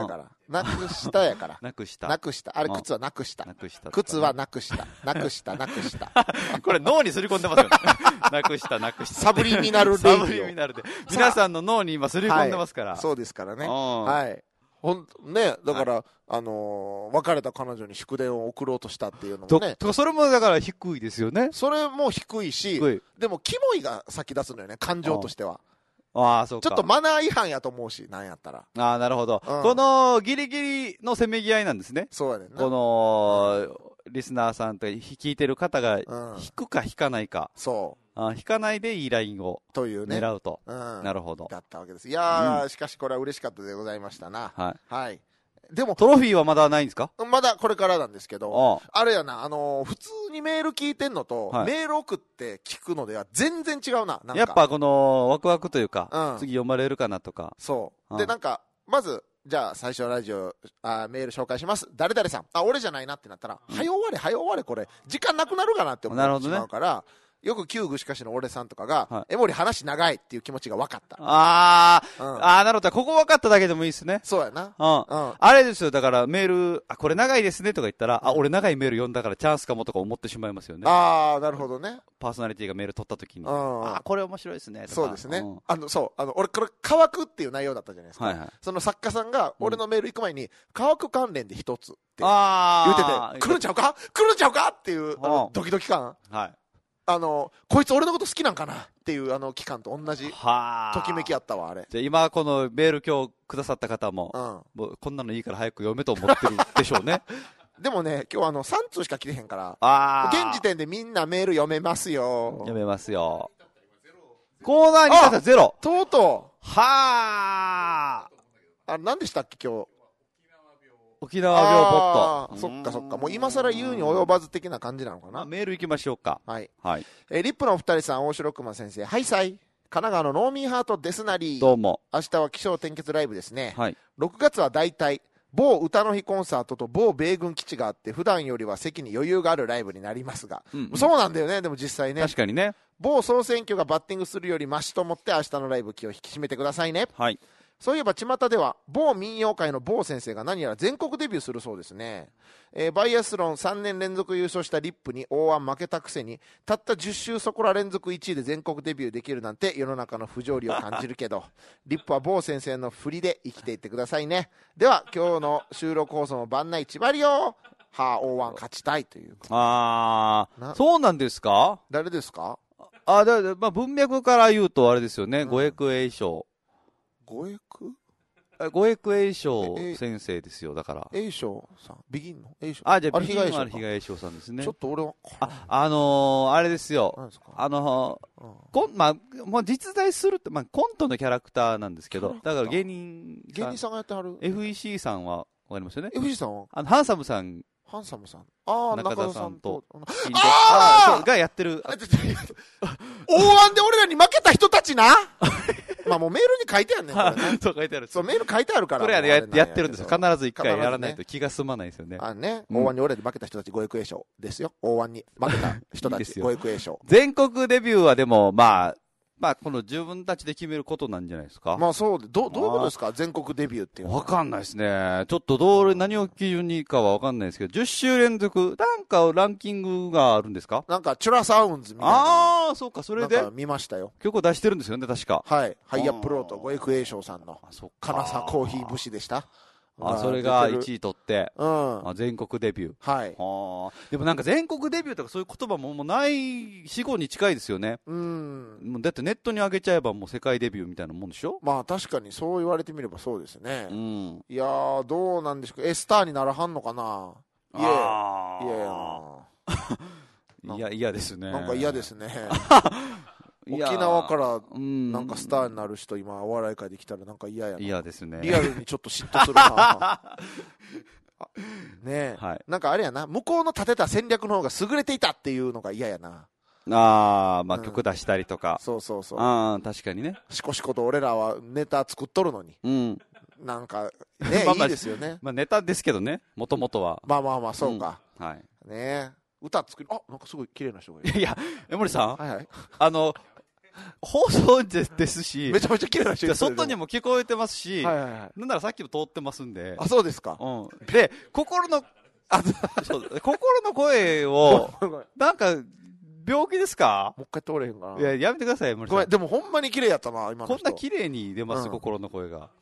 なくしたやから。 なくした。 なくした。あれ、靴はなくした。 なくした。 靴はなくした。なくした、なくした。 これ脳にすり込んでますよね。なくした、なくした。 サブリミナルレイディオ。 サブリミナルで。皆さんの脳に今すり込んでますから。 そうですからね。はい。ほん、ね、だから、あの別れた彼女に祝電を送ろうとしたっていうのもね。 とか、それもだから低いですよね。 それも低いし、でも、キモいが先出すのよね、感情としては。 ああ、そうか。 ちょっとマナー違反やと思うし、なんやったら。 ああ、なるほど。この、ギリギリのせめぎ合いなんですね。 そうやねんな。 この、リスナーさんと聞いてる方が、引くか引かないか。 そう。 あ引かないでいいラインをというね狙うと。 うん、 なるほど。 だったわけです。いやー、うん、しかしこれは嬉しかったでございましたな。 はい。 はい。でも、 トロフィーはまだないんですか？ まだこれからなんですけど、あ, あれやな、あのー、普通にメール聞いてんのと、はい、メール送って聞くのでは全然違うな。なんかやっぱこの、ワクワクというか、 うん、 次読まれるかなとか。 そう。で、なんか、まず、じゃあ最初ラジオあメール紹介します誰々さんあ俺じゃないなってなったら、うん、早終われ早終われこれ時間なくなるかなって思ってしまうから、よく旧具しかしの俺さんとかが、はい、エモリ話長いっていう気持ちが分かった。 あー、うん、あー、なるほど。ここ分かっただけでもいいですね。 そうやな。 うん。うん、あれですよ。だからメール、あ、これ長いですねとか言ったら、うん、あ、俺長いメール読んだからチャンスかもとか思ってしまいますよね。 あー、なるほどね。 パーソナリティがメール取った時に。 うん、 あ、これ面白いですね。 そうですね。うん、あの、そう。あの、俺、これ、乾くっていう内容だったじゃないですか。 はいはい、 その作家さんが、俺のメール行く前に、乾く関連で一つって言ってて、来るんちゃうか来るんちゃうかっていう、あの、ドキドキ感。 はい。 あの、こいつ俺のこと好きなんかなっていうあの期間と同じときめきあったわ、あれ。 じゃあ今このメール今日くださった方も、うん、もうこんなのいいから早く読めと思ってるでしょうね。 でもね、今日あのさん通しか来てへんから、 あ現時点でみんなメール読めますよ。 読めますよ。コーナーにたゼロ。 とうとう。はー。あ、何でしたっけ今日。 沖縄病ポット。 そっかそっか。もう今更言うに及ばず的な感じなのかな。 メール行きましょうか。 はい。 はい。 えー、リップのお二人さん、大城熊先生。はいさい。神奈川のノーミーハートですなり。 どうも。 明日は起承転結ライブですね。 はい。 ろくがつは大体、某歌の日コンサートと某米軍基地があって、普段よりは席に余裕があるライブになりますが。うんうん、そうなんだよね、でも実際ね。 確かにね。 某総選挙がバッティングするよりマシと思って明日のライブ気を引き締めてくださいね。 はい。 そういえば巷では某民謡界の某先生が何やら全国デビューするそうですね、えー、バイアスロンさんねん連続優勝したリップに大腕負けたくせにたったじゅっ週そこら連続いちいで全国デビューできるなんて世の中の不条理を感じるけどリップは某先生の振りで生きていってくださいね。では今日の収録放送も番内縛りよはあ大腕勝ちたいという。 ああそうなんですか。 誰ですか。 あだ、まあ、文脈から言うとあれですよね、五役栄翔五役五役栄翔先生ですよ。だから栄翔さんビギンの栄翔あじゃあビギンのある比嘉栄翔さんですね。 ちょっと俺はああのー、あれですよですあのーうん、コンまあもう実在するって、まあ、コントのキャラクターなんですけどだから芸人芸人さんがやってはるエフイーシー さんはわかりますよね。 エフイーシー さんはあのハンサムさんハンサムさんああ中田さんとああがやってる大腕で俺らに負けた人たちなまあもうメールに書いてあるねんこれねそう書いてある。 そうメール書いてあるからこれは、ね、や, やってるんですよ。必ず一回やらないと気が済まないですよね。 あね、うん、大腕に俺らに負けた人たち五役栄翔ですよ。大腕に負けた人たち五役栄翔。 全国デビューはでもまあまあこの自分たちで決めることなんじゃないですか。 まあそうでどどういうことですか全国デビューっていうのは。 わかんないですね。ちょっとどう何を基準にかはわかんないですけどじゅっ週連続なんかランキングがあるんですか。 なんかチュラサウンズみたいな。 ああそうかそれでなんか見ましたよ。 曲を出してるんですよね確か。 はいハイアップロート五役栄翔さんの金沢コーヒー節でした。 あそれがいちい取って、 うん、 あ全国デビュー。 はい。 はでもなんか全国デビューとかそういう言葉ももうない死後に近いですよね。 うん。 もうだってネットに上げちゃえばもう世界デビューみたいなもんでしょ。 まあ確かにそう言われてみればそうですね。 うん。 いやーどうなんでしょうか。えスターにならはんのかな。いやいやいやいや嫌ですね。 なんか嫌ですね。沖縄からなんかスターになる人今お笑い界で来たらなんか嫌やな。 嫌ですね。 リアルにちょっと嫉妬するな。ねえ、 はい、 なんかあれやな向こうの立てた戦略の方が優れていたっていうのが嫌やな。 ああまあ、うん、曲出したりとか。 そうそうそう。 ああ確かにね。 しこしこと俺らはネタ作っとるのに。 うん。 なんかねまあまあいいですよね。 まあネタですけどねもともとは。 まあまあまあそうか。 うん、はい。 ねえ歌作りあなんかすごい綺麗な人がいる。 いや江森さん。 はいはい。 あの放送ですし、 めちゃめちゃ綺麗な人いる。 外にも聞こえてますし、 はいはいはい、 なんならさっきも通ってますんで。 あ、そうですか。 うん。で、心の、あそう心の声を、なんか、病気ですか？ もう一回通れへんかな。 いや、やめてください、森さん。 ごめん、でもほんまに綺麗やったな、今の人。 こんな綺麗に出ます、うん、心の声が。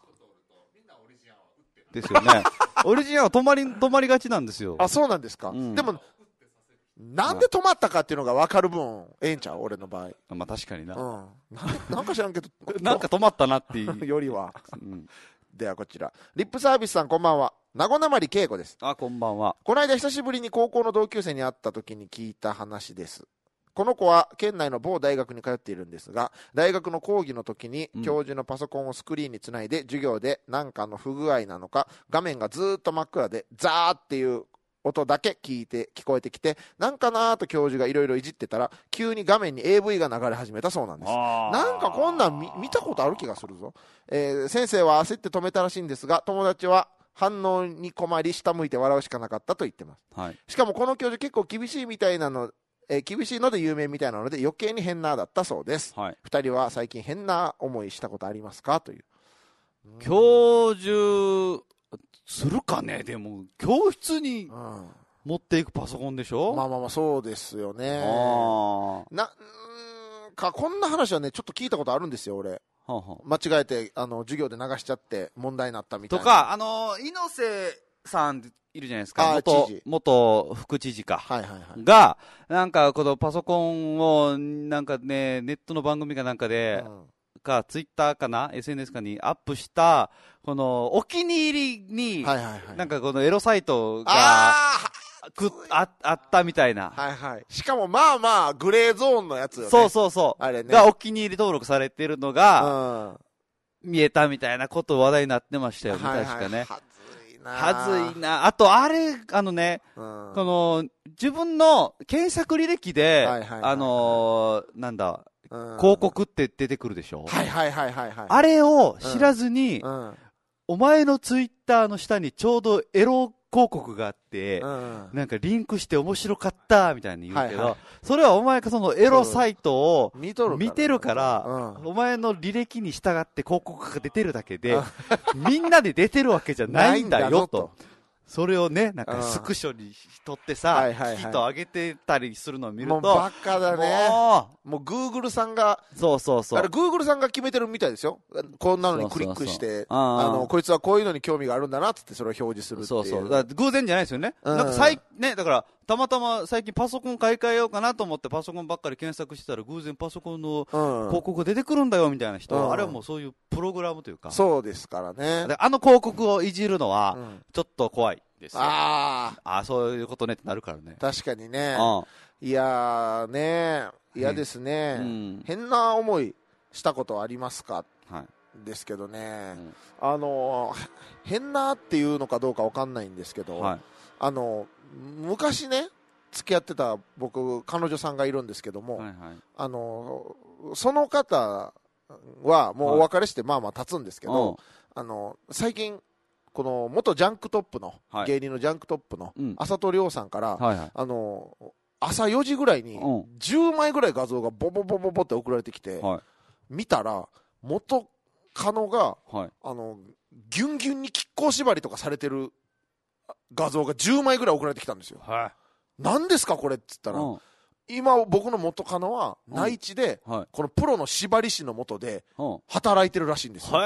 ですよね。オリジナルは止まり、止まりがちなんですよ。 あ、そうなんですか。うん、でも、なんで止まったかっていうのが分かる分、ええんちゃう俺の場合。 まあ確かにな。 うん。なんか知らんけど。 なんか止まったなっていう。 よりは。うん、ではこちら。リップサービスさんこんばんは。名古なまりけいこです。 あ、こんばんは。 この間久しぶりに高校の同級生に会った時に聞いた話です。この子は県内の某大学に通っているんですが、大学の講義の時に教授のパソコンをスクリーンにつないで、授業で何かの不具合なのか画面がずっと真っ暗でザーっていう音だけ聞いて聞こえてきて、なんかなーと教授がいろいろいじってたら急に画面に エーブイ が流れ始めたそうなんです。なんかこんなん 見, 見たことある気がするぞ、えー、先生は焦って止めたらしいんですが、友達は反応に困り下向いて笑うしかなかったと言ってます、はい、しかもこの教授結構厳しいみたいなのえー、厳しいので有名みたいなので余計に変なだったそうです、はい、ふたりは最近変な思いしたことありますかという。 教授するかね。でも教室に持っていくパソコンでしょ、 うん、まあまあまあそうですよね。あなうんかこんな話はねちょっと聞いたことあるんですよ俺。はあはあ、間違えてあの授業で流しちゃって問題になったみたいなとか、あの猪瀬さんいるじゃないですか、元、元副知事か、はいはいはい、が、なんかこのパソコンを、なんかね、ネットの番組かなんかで、うん、か、ツイッターかな、エスエヌエス かにアップした、この、お気に入りに、はいはいはい、なんかこのエロサイトが、あくあ、あったみたいな。 はいはい。しかもまあまあ、グレーゾーンのやつよね。 そうそうそう。あれね。がお気に入り登録されてるのが、うん、見えたみたいなこと話題になってましたよね、はいはい、確かね。はずいな。あと、あれ、あのね、うん、この、自分の検索履歴で、はいはいはいはい、あのー、なんだ、うん、広告って出てくるでしょ？ はいはいはいはい、はい。 あれを知らずに、うんうん、お前のツイッターの下にちょうどエロ広告があって、うん、なんかリンクして面白かったみたいに言うけど、はいはい、それはお前がそのエロサイトを見てるから、うん、お前の履歴に従って広告が出てるだけで、みんなで出てるわけじゃないんだよと。それをね、なんかスクショに撮ってさ、うん、はいはいはい、ヒット上げてたりするのを見ると、もうバカだね。もう、もうグーグルさんが、 そうそうそう。 あれグーグルさんが決めてるみたいですよ。こんなのにクリックして、そうそうそう、あの、こいつはこういうのに興味があるんだなってってそれを表示するっていう。そうそう。 だから偶然じゃないですよね。うん、なんか最、ね、だから、たまたま最近パソコン買い替えようかなと思ってパソコンばっかり検索してたら偶然パソコンの広告が出てくるんだよみたいな人、うん、あれはもうそういうプログラムというか。 そうですからね。 あの広告をいじるのは、ちょっと怖い。ですよ。ああ、そういうことねってなるからね。 確かにね。うん、いやーね、嫌ですね、うん。変な思いしたことありますか、はい、ですけどね、うん、あの変なっていうのかどうかわかんないんですけど、はい、あの昔ね付き合ってた僕彼女さんがいるんですけども、はいはい、あのその方はもうお別れしてまあまあ経つんですけど、はい、あの最近この元ジャンクトップの、はい、芸人のジャンクトップの浅戸亮さんから、はいはい、あの朝よじぐらいにじゅうまいぐらい画像がボボボボボって送られてきて、はい、見たら元カノが、はい、あのギュンギュンに亀甲縛りとかされてる画像がじゅうまいぐらい送られてきたんですよ、はい、何ですかこれっつったら、うん、今僕の元カノは内地で、うんはい、このプロの縛り師の下で働いてるらしいんですよ、うん、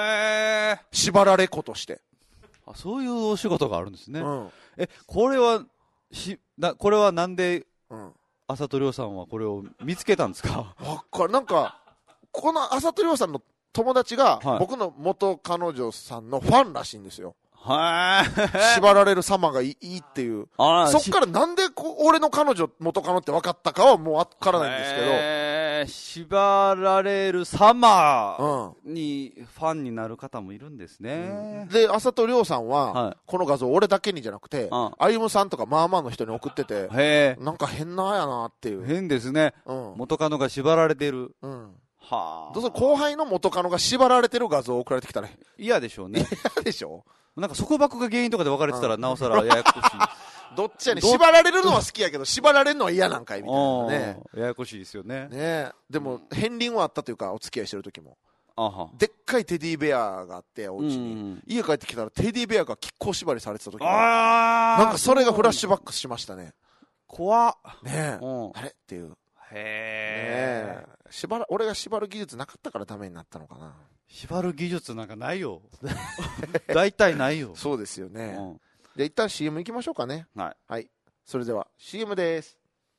縛られ子として。 あ、そういうお仕事があるんですね、うん、えこれはしなこれはなんで、うん、浅戸亮さんはこれを見つけたんですか？ わかる。なんかこの浅戸亮さんの友達が、はい、僕の元彼女さんのファンらしいんですよ。はい。縛られる様がいいっていう。そっからなんでこ俺の彼女元カノって分かったかはもう分からないんですけど。 縛られる様にファンになる方もいるんですね。 うん、で、浅戸亮さんは、はい、この画像俺だけにじゃなくて、歩夢さんとかまあまあの人に送ってて、へなんか変なやなっていう。 変ですね。うん、元カノが縛られてる。うんはあ。どうせ後輩の元カノが縛られてる画像を送られてきたら嫌でしょうね。 嫌でしょ。 なんか束縛が原因とかで別れてたらなおさらややこしい。 どっちやねん。縛られるのは好きやけど、縛られるのは嫌なんかいみたいなね。 ややこしいですよね。 ねでも、片鱗はあったというか、お付き合いしてる時も。 あはでっかいテディベアがあって、お家に。うん、家帰ってきたら、テディベアが亀甲縛りされてた時あなんかそれがフラッシュバックしましたね。 怖っ。 ねえ。あれっていう。へえ。縛ら、俺が縛る技術なかったからダメになったのかな。 縛る技術なんかないよ。大体ないよ。 そうですよね。うん、で、一旦 シーエム 行きましょうかね。 はい。 はい。それでは シーエム です。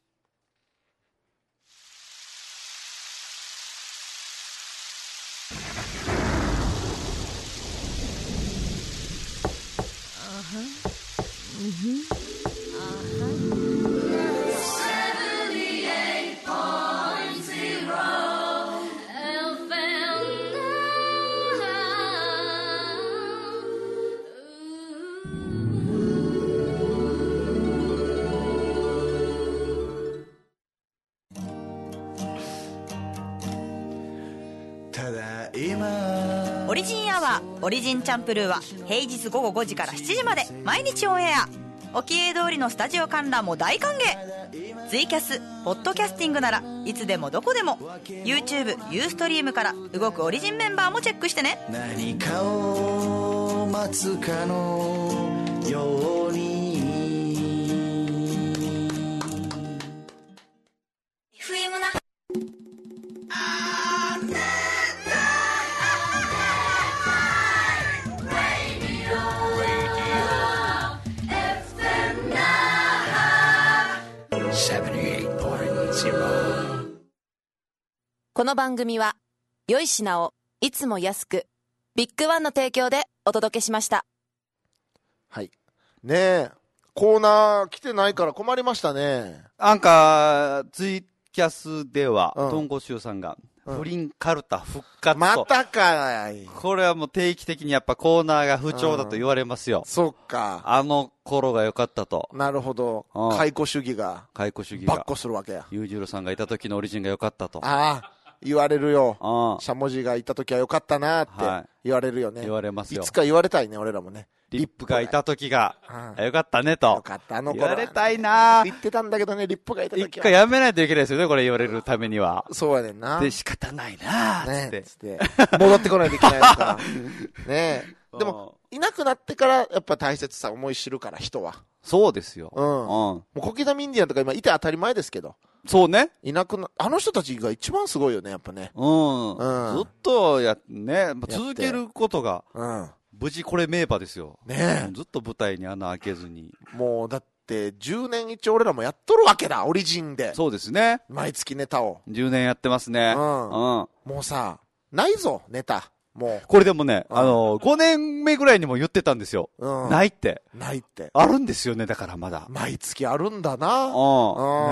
オリジンアワーオリジンチャンプルーは平日午後ごじからしちじまで毎日オンエア。おきえ通りのスタジオ観覧も大歓迎。ツイキャスポッドキャスティングならいつでもどこでも YouTube ユーストリームから動くオリジンメンバーもチェックしてね。 何かを待つかのようにこの番組は良い品をいつも安くビッグワンの提供でお届けしました。 はいねえ、コーナー来てないから困りましたね。 なんかツイキャスでは、うん、トンコシュウさんが不倫カルタ復活と、 またかい。 これはもう定期的にやっぱコーナーが不調だと言われますよ。 うん、そっか。 あの頃が良かったと。 なるほど。解雇主義が。 解雇主義が。 ばっこするわけや。 裕次郎さんがいた時のオリジンが良かったと。 ああ。言われるよ。しゃもじがいた時は良かったなって言われるよね、はい。 言われますよ。 いつか言われたいね、俺らもね。 リップがいた時が、良かったねと。 良かった、あの頃。 言われたいな言ってたんだけどね、リップがいた時は。 一回やめないといけないですよね、これ言われるためには。 そうやねんな。 で、仕方ないなーって。ね、つって。 戻ってこないといけないから。ねえ。でも、いなくなってから、やっぱ大切さ思い知るから、人は。 そうですよ。 うん。うん、もう小木田ミンディアンとか今いて当たり前ですけど。 そうね。 いなくな、あの人たちが一番すごいよね、やっぱね。 うん。うん、ずっとや、ね、続けることが、うん。無事これ名馬ですよ。 ねえ。 ずっと舞台に穴開けずに。 もう、だって、じゅうねん一応俺らもやっとるわけだ、オリジンで。 そうですね。 毎月ネタを。 じゅうねんやってますね。うん。うん。 もうさ、ないぞ、ネタ。もう。 これでもね、うん、あの、ごねんめぐらいにも言ってたんですよ。うん。ないって。 ないって。 あるんですよね、だからまだ。 毎月あるんだな。 うん。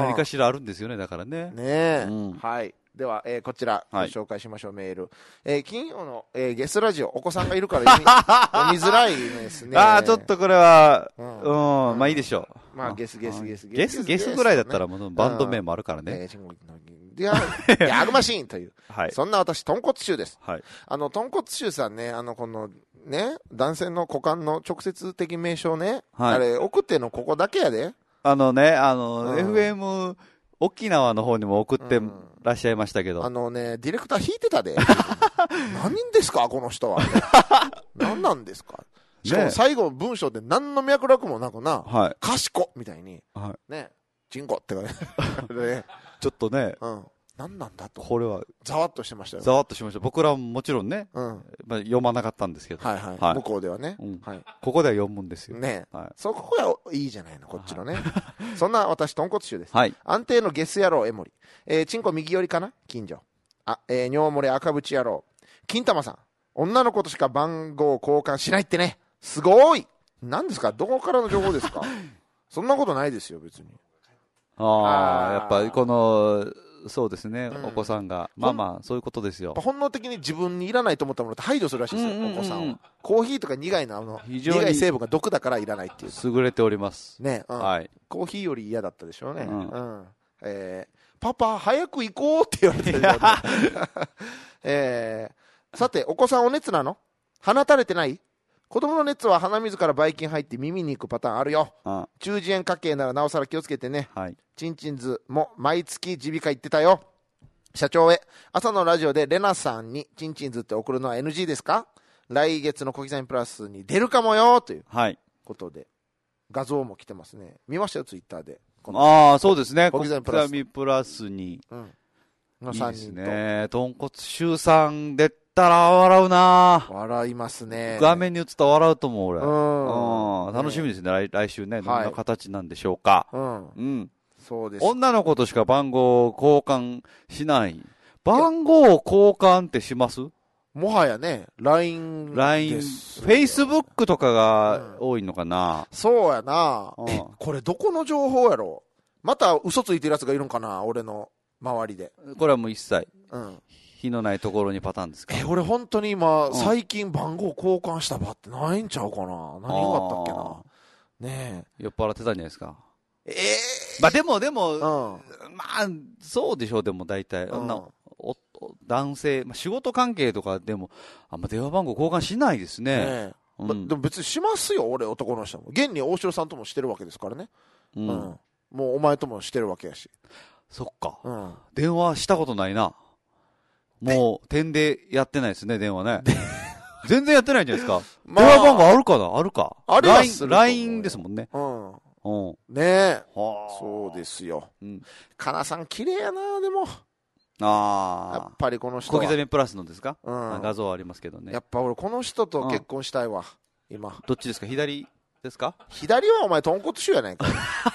何かしらあるんですよね、だからね。 ねえ。うん、はい。では、えー、こちら、ご紹介しましょう、メール。えー、金曜の、えー、ゲスラジオ、お子さんがいるから読み、読みづらいですね。 ああ、ちょっとこれは、うん、うん、まあいいでしょう。まあ、ゲスゲスゲスゲス。ゲスぐらいだったら、もうバンド名もあるからね。 ギャグマシーンという。はい。そんな私、豚骨臭です。はい。あの、豚骨臭さんね、あの、この、ね、男性の股間の直接的名称ね。はい。あれ、送ってんのここだけやで。 あのね、あの、エフエム、沖縄の方にも送ってらっしゃいましたけど。 うん、あのね、ディレクター引いてたで。何人ですかこの人は。何なんですかしかも最後文章で何の脈絡もなくな、はい、かしこみたいに、はい、ね、チンコってかね。 ちょっとね、 うん。何なんだと。 これは。 ざわっとしてましたよ。 ざわっとしました。僕らももちろんね、うん、まあ、読まなかったんですけど。 はいはい。はい、向こうではね、 うんはい。 ここでは読むんですよ。 ね、 はい、 そこがいいじゃないの、こっちのね。そんな私、豚骨臭です。 はい。 安定のゲス野郎、江森。えー、チンコ右寄りかな近所。あ、えー、尿漏れ赤縁野郎。金玉さん。女の子としか番号交換しないってね。すごい。何ですかどこからの情報ですかそんなことないですよ、別に。 ああ、やっぱりこの、そうですね、うん、お子さんが。まあまあ、そういうことですよ。 本能的に自分にいらないと思ったものって排除するらしいですよ、うんうんうん、お子さんは。コーヒーとか苦いの、あの、苦い成分が毒だからいらないっていう。 優れております。 ね、うん、はい。コーヒーより嫌だったでしょうね。うん。うん、えー、パパ、早く行こうって言われてる。えー、さて、お子さんお熱なの？放たれてない？ 子供の熱は鼻水からばい菌入って耳に行くパターンあるよ。 あ中耳炎家系ならなおさら気をつけてね。 はい。 チンチンズも毎月耳鼻科行ってたよ。社長へ、朝のラジオでレナさんにチンチンズって送るのは エヌジー ですか？来月の小刻みプラスに出るかもよということで、はい、画像も来てますね。見ましたよ、ツイッターで。 ああ、そうですね。 小刻みプラス。 小刻みプラスに。 うん。のいいさんにんと。 ですね。豚骨臭さん出たら笑うな。 笑いますね。 画面に映ったら笑うと思う、俺。 うん。 うん。楽しみですね、来, 来週ね。どんな形なんでしょうか。 はい、うん。 うん。 そうです。 女の子としか番号を交換しない。番号を交換ってします？ もはやね、ラインライン、Facebook とかが多いのかな、 うん、そうやな、 うん、 え、これどこの情報やろ？また嘘ついてるやつがいるんかな、俺の周りで。 これはもう一切、 うん、 火のないところにパターンですか？ え、俺本当に今、うん、最近番号交換した場ってないんちゃうかな。何があったっけな。ねえ。 酔っ払ってたんじゃないですか。 ええー。まあでもでも、 うん、 まあ、そうでしょう、でも大体。うん、お男性、まあ、仕事関係とかでもあんま電話番号交換しないですね。 ねうんま、でも別にしますよ、俺男の人も。現に大城さんともしてるわけですからね、 うんうん、もうお前ともしてるわけやし。 そっか、 うん、 電話したことないな。もう点でやってないですね、電話ね。全然やってないんじゃないですか、まあ、電話番号あるかな。あるか。 あれはすると思う。 ライン ですもんね。 うんうん、 ねえ、 はあ、 そうですよ。 うん、 かなさん綺麗やな。でもああ、 やっぱりこの人は小刻みプラスのですか、 うん、 画像ありますけどね。 やっぱ俺この人と結婚したいわ、うん、今。 どっちですか？左ですか？ 左はお前豚骨臭やないか。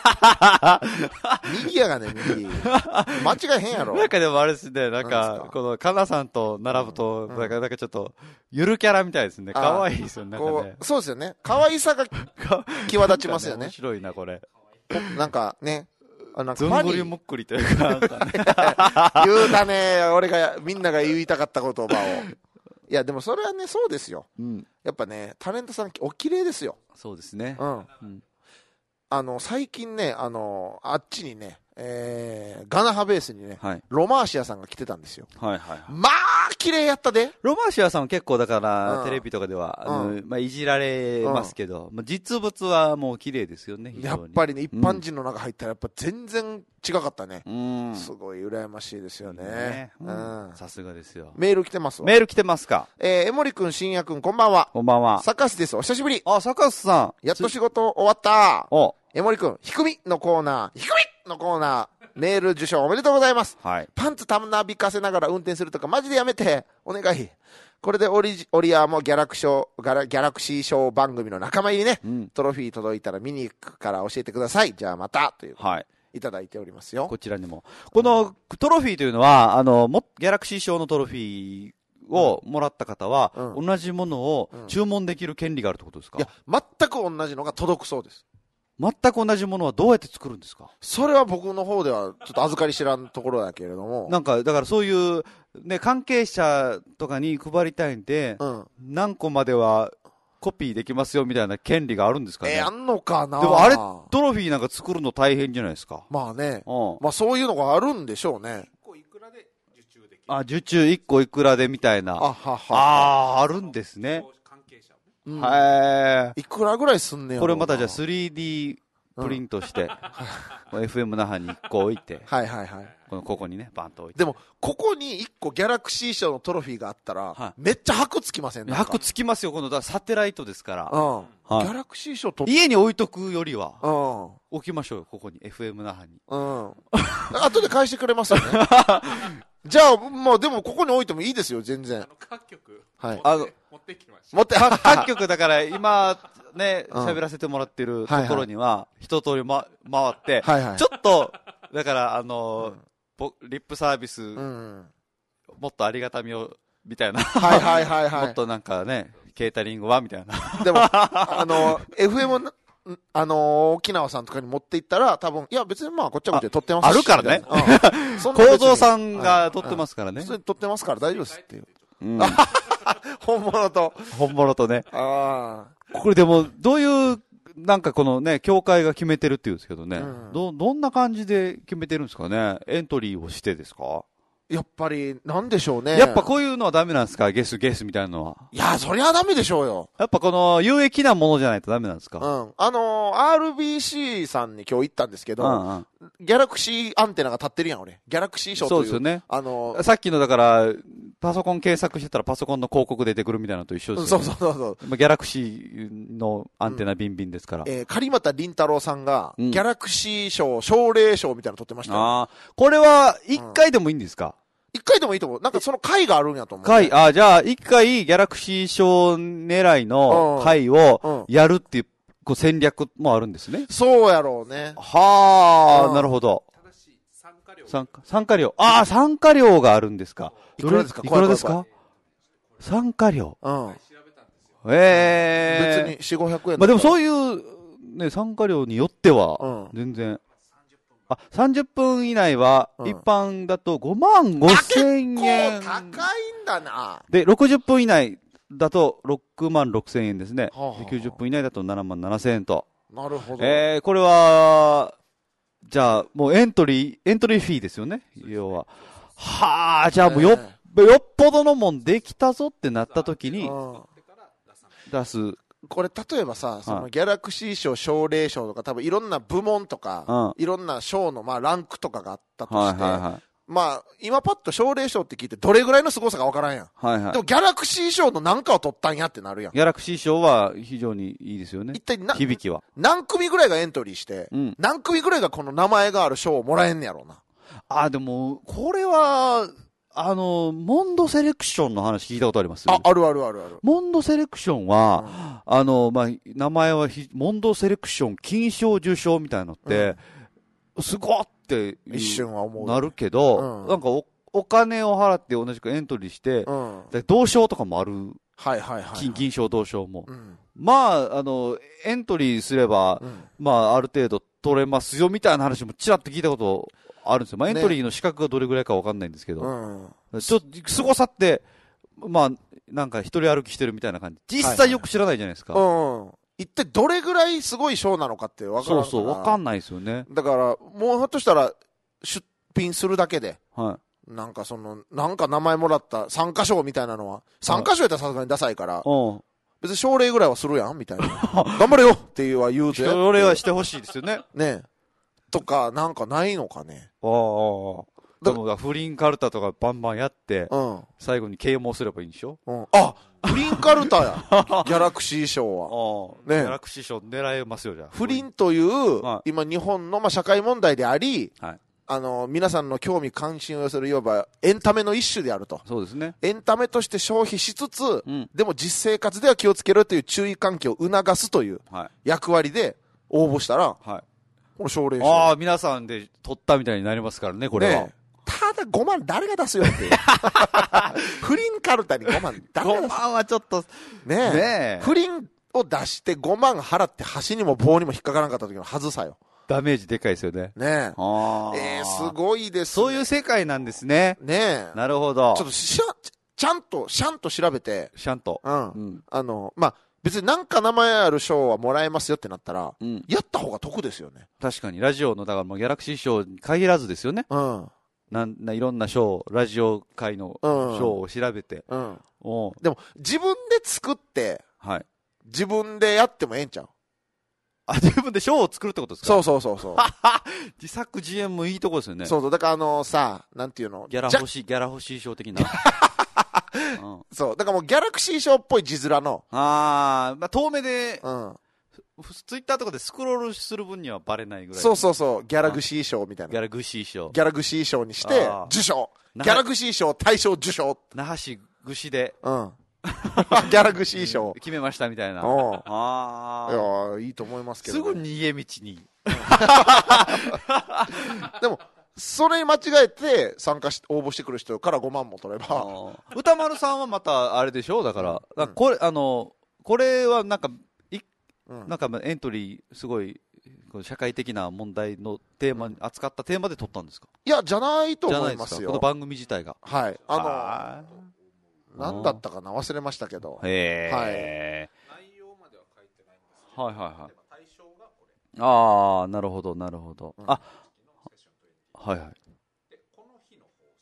右やがね、右。間違いへんやろ。 なんかでもあれですね、なんか、この、かなさんと並ぶと、なんか、なんかちょっと、ゆるキャラみたいですね。かわいいですよね、なんかね。 そうですよね。可愛さが際立ちますよね。 面白いな、これ。 なんかね、あなんかずんぐりむっくりというか、 言うたね、俺が、みんなが言いたかった言葉を。いや、でもそれはね、そうですよ。 うん、 やっぱね、タレントさん、お綺麗ですよ。 そうですね。 うん。 うん、 あの、最近ね、あの、あっちにね、えー、ガナハベースにね、 はい、 ロマーシアさんが来てたんですよ。 はいはいはい。 まあ、綺麗やったで。 ロマーシアさんは結構だから、 うん、 テレビとかでは、あの、 うん、 まあ、いじられますけど、うん、実物はもう綺麗ですよね、 やっぱりね、一般人の中入ったらやっぱ全然違かったね。 うん、 すごい羨ましいですよね。 ね、 うん。 さすがですよ。 メール来てますわ。 メール来てますか。 えー、江森くん、深夜くん、こんばんは。 こんばんは。 サカスです。お久しぶり。 あ、サカスさん。 やっと仕事終わった。 お。 江森くん、ひくみのコーナー、ひくみのコーナー、メール受賞おめでとうございます。 はい。 パンツたなびかせながら運転するとかマジでやめて。お願い。これでオリジ、オリアーもギャラクショー、ギャラ、ギャラクシー賞番組の仲間入りね、うん。トロフィー届いたら見に行くから教えてください。じゃあまた。という。はい。いただいておりますよ。 こちらにも。このトロフィーというのは、あの、も、ギャラクシー賞のトロフィーをもらった方は、うん、同じものを注文できる権利があるってことですか？ いや、全く同じのが届くそうです。 全く同じものはどうやって作るんですか？ それは僕の方ではちょっと預かり知らんところだけれども。 なんか、だからそういう、ね、関係者とかに配りたいんで、うん、何個まではコピーできますよみたいな権利があるんですかね。 えー、あんのかな。 でもあれ、トロフィーなんか作るの大変じゃないですか。 まあね。 うん、 まあそういうのがあるんでしょうね。 いっこいくらで受注できる。 あ、受注いっこいくらでみたいな。 あはは。 ああ、あるんですね。 関係者も、うん、 はい。 いくらぐらいすんねやろ。 これまたじゃあ スリーディー、プリントして、うん、エフエム 那覇にいっこ置いて、 はいはいはい。 このここにね、バンと置いて。 でも、ここにいっこギャラクシー賞のトロフィーがあったら、はい、めっちゃ箔つきません？ 箔つきますよ、このだサテライトですから。 うん。はい、ギャラクシー賞と家に置いとくよりは、 うん。 置きましょうよ、ここに、エフエム 那覇に。 うん。後で返してくれますよね。じゃあ、まあでもここに置いてもいいですよ、全然。 あの各局、 はい、 あの持ってきました。 持って、 各局だから今、ね、喋らせてもらってるところには、一通り、ま、回って、 はいはい、 ちょっと、だから、あの、うん、リップサービス、うん、もっとありがたみを、みたいな。 はいはいはいはい。 もっとなんかね、ケータリングはみたいな。 でも、あの、エフエム、あのー、沖縄さんとかに持っていったら、多分、いや別にまあ、こっちはこっちで撮ってますし。 あるからね。 うん、 構造さんが撮ってますからね。 それ撮ってますから大丈夫ですっていう。 うん、 本物と。 本物とね。 ああ。 これでも、どういう、なんかこのね、協会が決めてるって言うんですけどね。 うん、 ど、どんな感じで決めてるんですかね。エントリーをしてですか？ やっぱり、なんでしょうね。 やっぱこういうのはダメなんですか？ゲスゲスみたいなのは。 いや、そりゃダメでしょうよ。 やっぱこの有益なものじゃないとダメなんですか？ うん。あのー、アールビーシー さんに今日行ったんですけど、うんうん、ギャラクシーアンテナが立ってるやん、俺。ギャラクシー賞という。 そうですよね。 あのー、 さっきのだから、パソコン検索してたらパソコンの広告出てくるみたいなのと一緒ですよね。 そうそうそうそう。 ギャラクシーのアンテナビンビンですから。 うん、えー、狩俣倫太郎さんが、ギャラクシー賞、奨励賞みたいなの取ってましたよ。 ああ。これは、一回でもいいんですか？ 一回でもいいと思う。なんかその回があるんやと思う。 回、あ、じゃあ、一回ギャラクシー賞狙いの回をやるっていう、こう戦略もあるんですね。 そうやろうね。 はあ、なるほど。参加、参加料。ああ、参加料があるんですか。 いくらですか？ いくらですか？参加料。 うん。 ええ。 別に四五百円。 まあでもそういう、ね、参加料によっては、全然。あ、さんじゅっぷん以内は、一般だとごまんごせんえん。 結構高いんだな。 で、ろくじゅっぷん以内だとろくまんろくせんえんですね。はあはあ、きゅうじゅっぷん以内だとななまんななせんえんと。 なるほど。 えー、これは、じゃあ、もうエントリー、エントリーフィーですよね。要は。はあ、じゃあもうよっ、よっぽどのもんできたぞってなった時に、出す。 これ例えばさ、そのギャラクシー賞、奨励賞とか多分いろんな部門とか、いろんな賞のまあランクとかがあったとして、はいはいはい、まあ今パッと奨励賞って聞いてどれぐらいの凄さかわからんやん。はいはい、でもギャラクシー賞の何かを取ったんやってなるやん。 ギャラクシー賞は非常にいいですよね。 一体な、 響きは。 何組ぐらいがエントリーして、うん、何組ぐらいがこの名前がある賞をもらえんねやろうな。 あ、でも、これは、あの、モンドセレクションの話聞いたことあります？ あ、あるあるあるある。 モンドセレクションは、うん、あの、まあ、名前はモンドセレクション金賞受賞みたいなのって、うん、すごって一瞬は思うなるけど、うん、なんかお、お金を払って同じくエントリーして、うん、で銅賞とかもある。 はいはいはい、はい。 金、銀賞、銅賞も。うん、まあ、あの、エントリーすれば、うん、まあ、ある程度取れますよみたいな話もちらっと聞いたことあるんですよ。まあ、エントリーの資格がどれぐらいかわかんないんですけど。ね、うん、ちょっと、凄さって、まあ、なんか一人歩きしてるみたいな感じ。実際よく知らないじゃないですか。 はいはい、うん。一体どれぐらいすごい賞なのかってわからない。 そうそう、わかんないですよね。 だから、もうひょっとしたら、出品するだけで。はい。なんかその、なんか名前もらった参加賞みたいなのは、参加賞やったらさすがにダサいから、うん。別に奨励ぐらいはするやんみたいな。頑張れよっていうは言うて。 奨励はしてほしいですよね。 ねとか、なんかないのかね。 ああ。でも、不倫カルタとかバンバンやって、うん、最後に啓蒙すればいいんでしょ？ うん、あ、不倫カルタや。ギャラクシー賞は。 ね、ギャラクシー賞狙えますよ、じゃあ。 不倫という、はい、今日本の、まあ、社会問題であり、はい、あの、皆さんの興味関心を寄せるいわばエンタメの一種であると。 そうですね。 エンタメとして消費しつつ、うん、でも実生活では気をつけるという注意喚起を促すという役割で応募したら、はい、この奨励賞。 ああ、皆さんで取ったみたいになりますからね、これは。ね、 ただごまん誰が出すよって。不倫カルタにごまん誰が出す？ ごまんはちょっと。 ねえ。ねえ。不倫を出してごまん払って箸にも棒にも引っかからなかった時のはずさよ。 ダメージでかいですよね。 ねえ。あえー、すごいですね。 そういう世界なんですね。 ねえ。 なるほど。 ちょっとしゃ、ちゃんと、シャンと調べて。 シャンと。 うん。うん、あの、まあ、別になんか名前ある賞はもらえますよってなったら、うん、やった方が得ですよね。 確かに、ラジオの、だからもうギャラクシー賞に限らずですよね。うん。なんな、いろんな賞、ラジオ界の賞を調べて。うん。 うん、でも、自分で作って、はい。自分でやってもええんちゃう？ あ、自分で賞を作るってことですか？ そうそうそうそう。 自作自演もいいとこですよね。 そうそう。だからあのさ、なんていうの？ ギャラ欲しい、ギャラ欲しい賞的な。 うん、そう。だからもうギャラクシー賞っぽい字面の。 ああ、まあ、遠目で、うん。ツイッターとかでスクロールする分にはバレないぐらい。 そうそうそう。ギャラクシー賞みたいな。 ギャラクシー賞。 ギャラクシー賞にして、受賞。ギャラクシー賞大賞受賞。 那覇市串で。うん。 ギャラクシー賞。 決めましたみたいな。 ああ。いやいいと思いますけど、 ね。すぐ逃げ道に。 でも、それに間違えて参加し、応募してくる人からごまんも取れば。 歌丸さんはまたあれでしょ？だから、うん、これ、あの、これはなんか、い、うん、なんかエントリー、すごい、社会的な問題のテーマに、うん、扱ったテーマで取ったんですか？ いや、じゃないと思いますよ。 この番組自体が。 はい。あの、なんだったかな忘れましたけど。 へー。 はい。 内容までは書いてないんですけど。 はいはいはい。 対象がこれ。 ああ、なるほど、なるほど。うん、あ、はいはい。 で、この日の放送。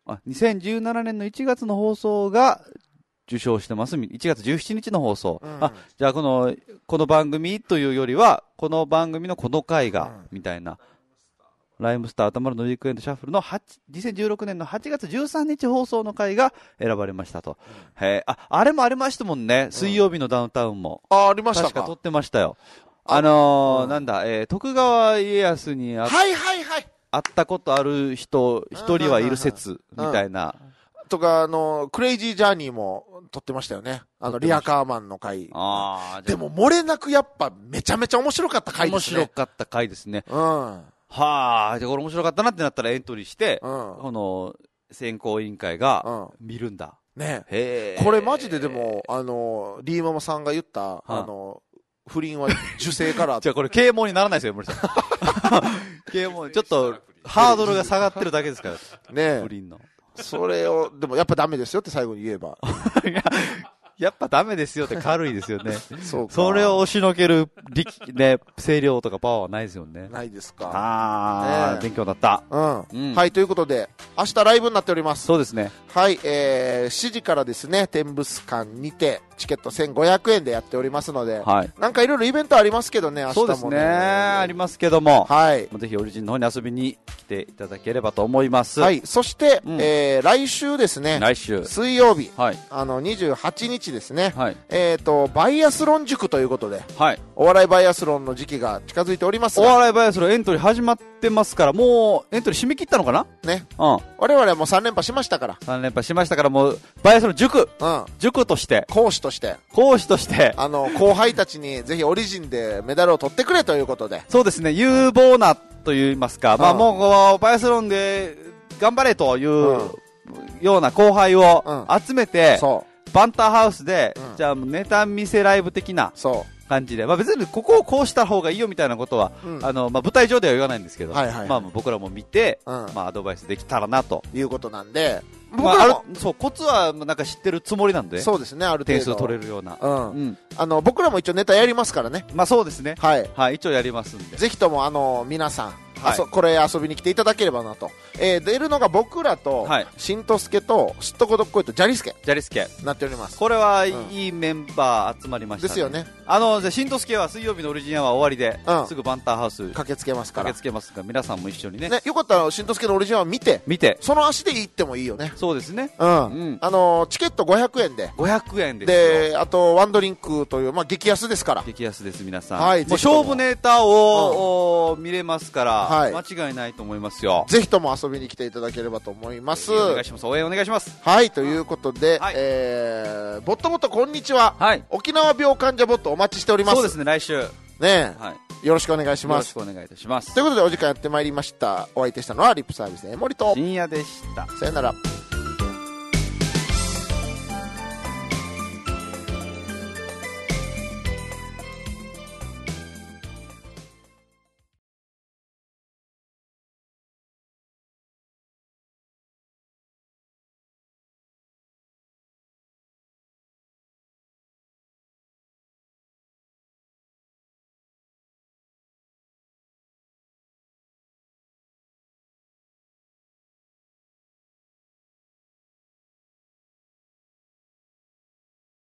あ、にせんじゅうななねんのいちがつの放送が受賞してます。いちがつじゅうしちにちの放送。うん、あ、じゃあこの、この番組というよりは、この番組のこの回が、うん、みたいな。ライムスター頭のウィークエンドシャッフルのにせんじゅうろくねんのはちがつじゅうさんにち放送の回が選ばれましたと。うん、へえ、あ、あれもありましたもんね。水曜日のダウンタウンも。 うん、あ、ありましたか。 確か撮ってましたよ。あのー、うん、なんだ、えー、徳川家康にあ、 はいはいはい。 会ったことある人、一人はいる説、みたいな。 とか、あの、クレイジージャーニーも撮ってましたよね。あの、リアカーマンの回。ああ。でも、漏れなくやっぱ、めちゃめちゃ面白かった回ですね。 面白かった回ですね。うん。はあ、じゃあこれ面白かったなってなったらエントリーして、うん、この、選考委員会が、見るんだ。 うん、ねへえ。これマジででも、あの、リーママさんが言った、あの、不倫は受精から。 じゃあこれ啓蒙にならないですよ、森さん。啓蒙、ちょっと、ハードルが下がってるだけですから。ね不倫の。 それを、でもやっぱダメですよって最後に言えば。 いや、やっぱダメですよって軽いですよね。そうか。それを押しのける力、ね、声量とかパワーはないですよね。 ないですか。 ああ、ね、勉強だった。 うん、うん。はい、ということで、明日ライブになっております。 そうですね。 はい、えー、しちじからですね、天物館にて、チケットせんごひゃくえんでやっておりますので、はい、なんかいろいろイベントありますけどね、明日もね。 そうですね、ありますけども、はい。ぜひオリジンの方に遊びに来ていただければと思います。 はい、そして、うん、えー、来週ですね、 来週。 水曜日、はい、あの、にじゅうはちにちですね、はい、えっと、バイアスロン塾ということで、はい。お笑いバイアスロンの時期が近づいておりますが、 お笑いバイアスロンエントリー始まってますから、もうエントリー締め切ったのかなね。うん。我々はもうさん連覇しましたから。 さん連覇しましたから、もう、バイアスロン塾、うん。塾として、 講師として、 講師として、 あの、後輩たちにぜひオリジンでメダルを取ってくれということで。 そうですね、有望なと言いますか、うん、まあもう、バイアスロンで頑張れという、うん、ような後輩を集めて、うん、そう。バンターハウスで、うん、じゃあネタ見せライブ的な感じで、まあ、別にここをこうした方がいいよみたいなことは、うん、あのまあ、舞台上では言わないんですけど、はいはいはい、まあ、僕らも見て、うん、まあ、アドバイスできたらなということなんで、 まあ、あるそうコツはなんか知ってるつもりなんで、 そうですね、ある程度点数取れるような、うんうん、あの僕らも一応ネタやりますからね。 まあそうですね、はい、はい、一応やりますんで、 ぜひともあの皆さん、はい、これ遊びに来ていただければなと、えー、出るのが僕らと、はい、しんとすけとすっとこどっこいとジャリスケジャリスケなっております。 これはいい、うん、メンバー集まりましたね。 ですよね。 あのじゃしんとすけは水曜日のオリジンアワー終わりで、うん、すぐバンターハウス駆けつけますから駆けつけますから皆さんも一緒に ね, ねよかったらしんとすけのオリジンアワー見て見てその足で行ってもいいよね。 そうですね、 うんうん、あのー、チケットごひゃくえんでごひゃくえんですで、あとワンドリンクという、まあ、激安ですから。 激安です皆さん、はい、もう勝負ネタを、うん、見れますから、はい、間違いないと思いますよ。 ぜひとも遊びに来ていただければと思います。 お願いします。応援お願いします。 はい、ということで、はい、えー、ボットボットこんにちは、はい、沖縄病患者ボットお待ちしております。 そうですね、来週ね、はい、よろしくお願いします。 よろしくお願いいたします。 ということでお時間やってまいりました。お相手したのはリップサービスの江森と深夜でした。 さよなら。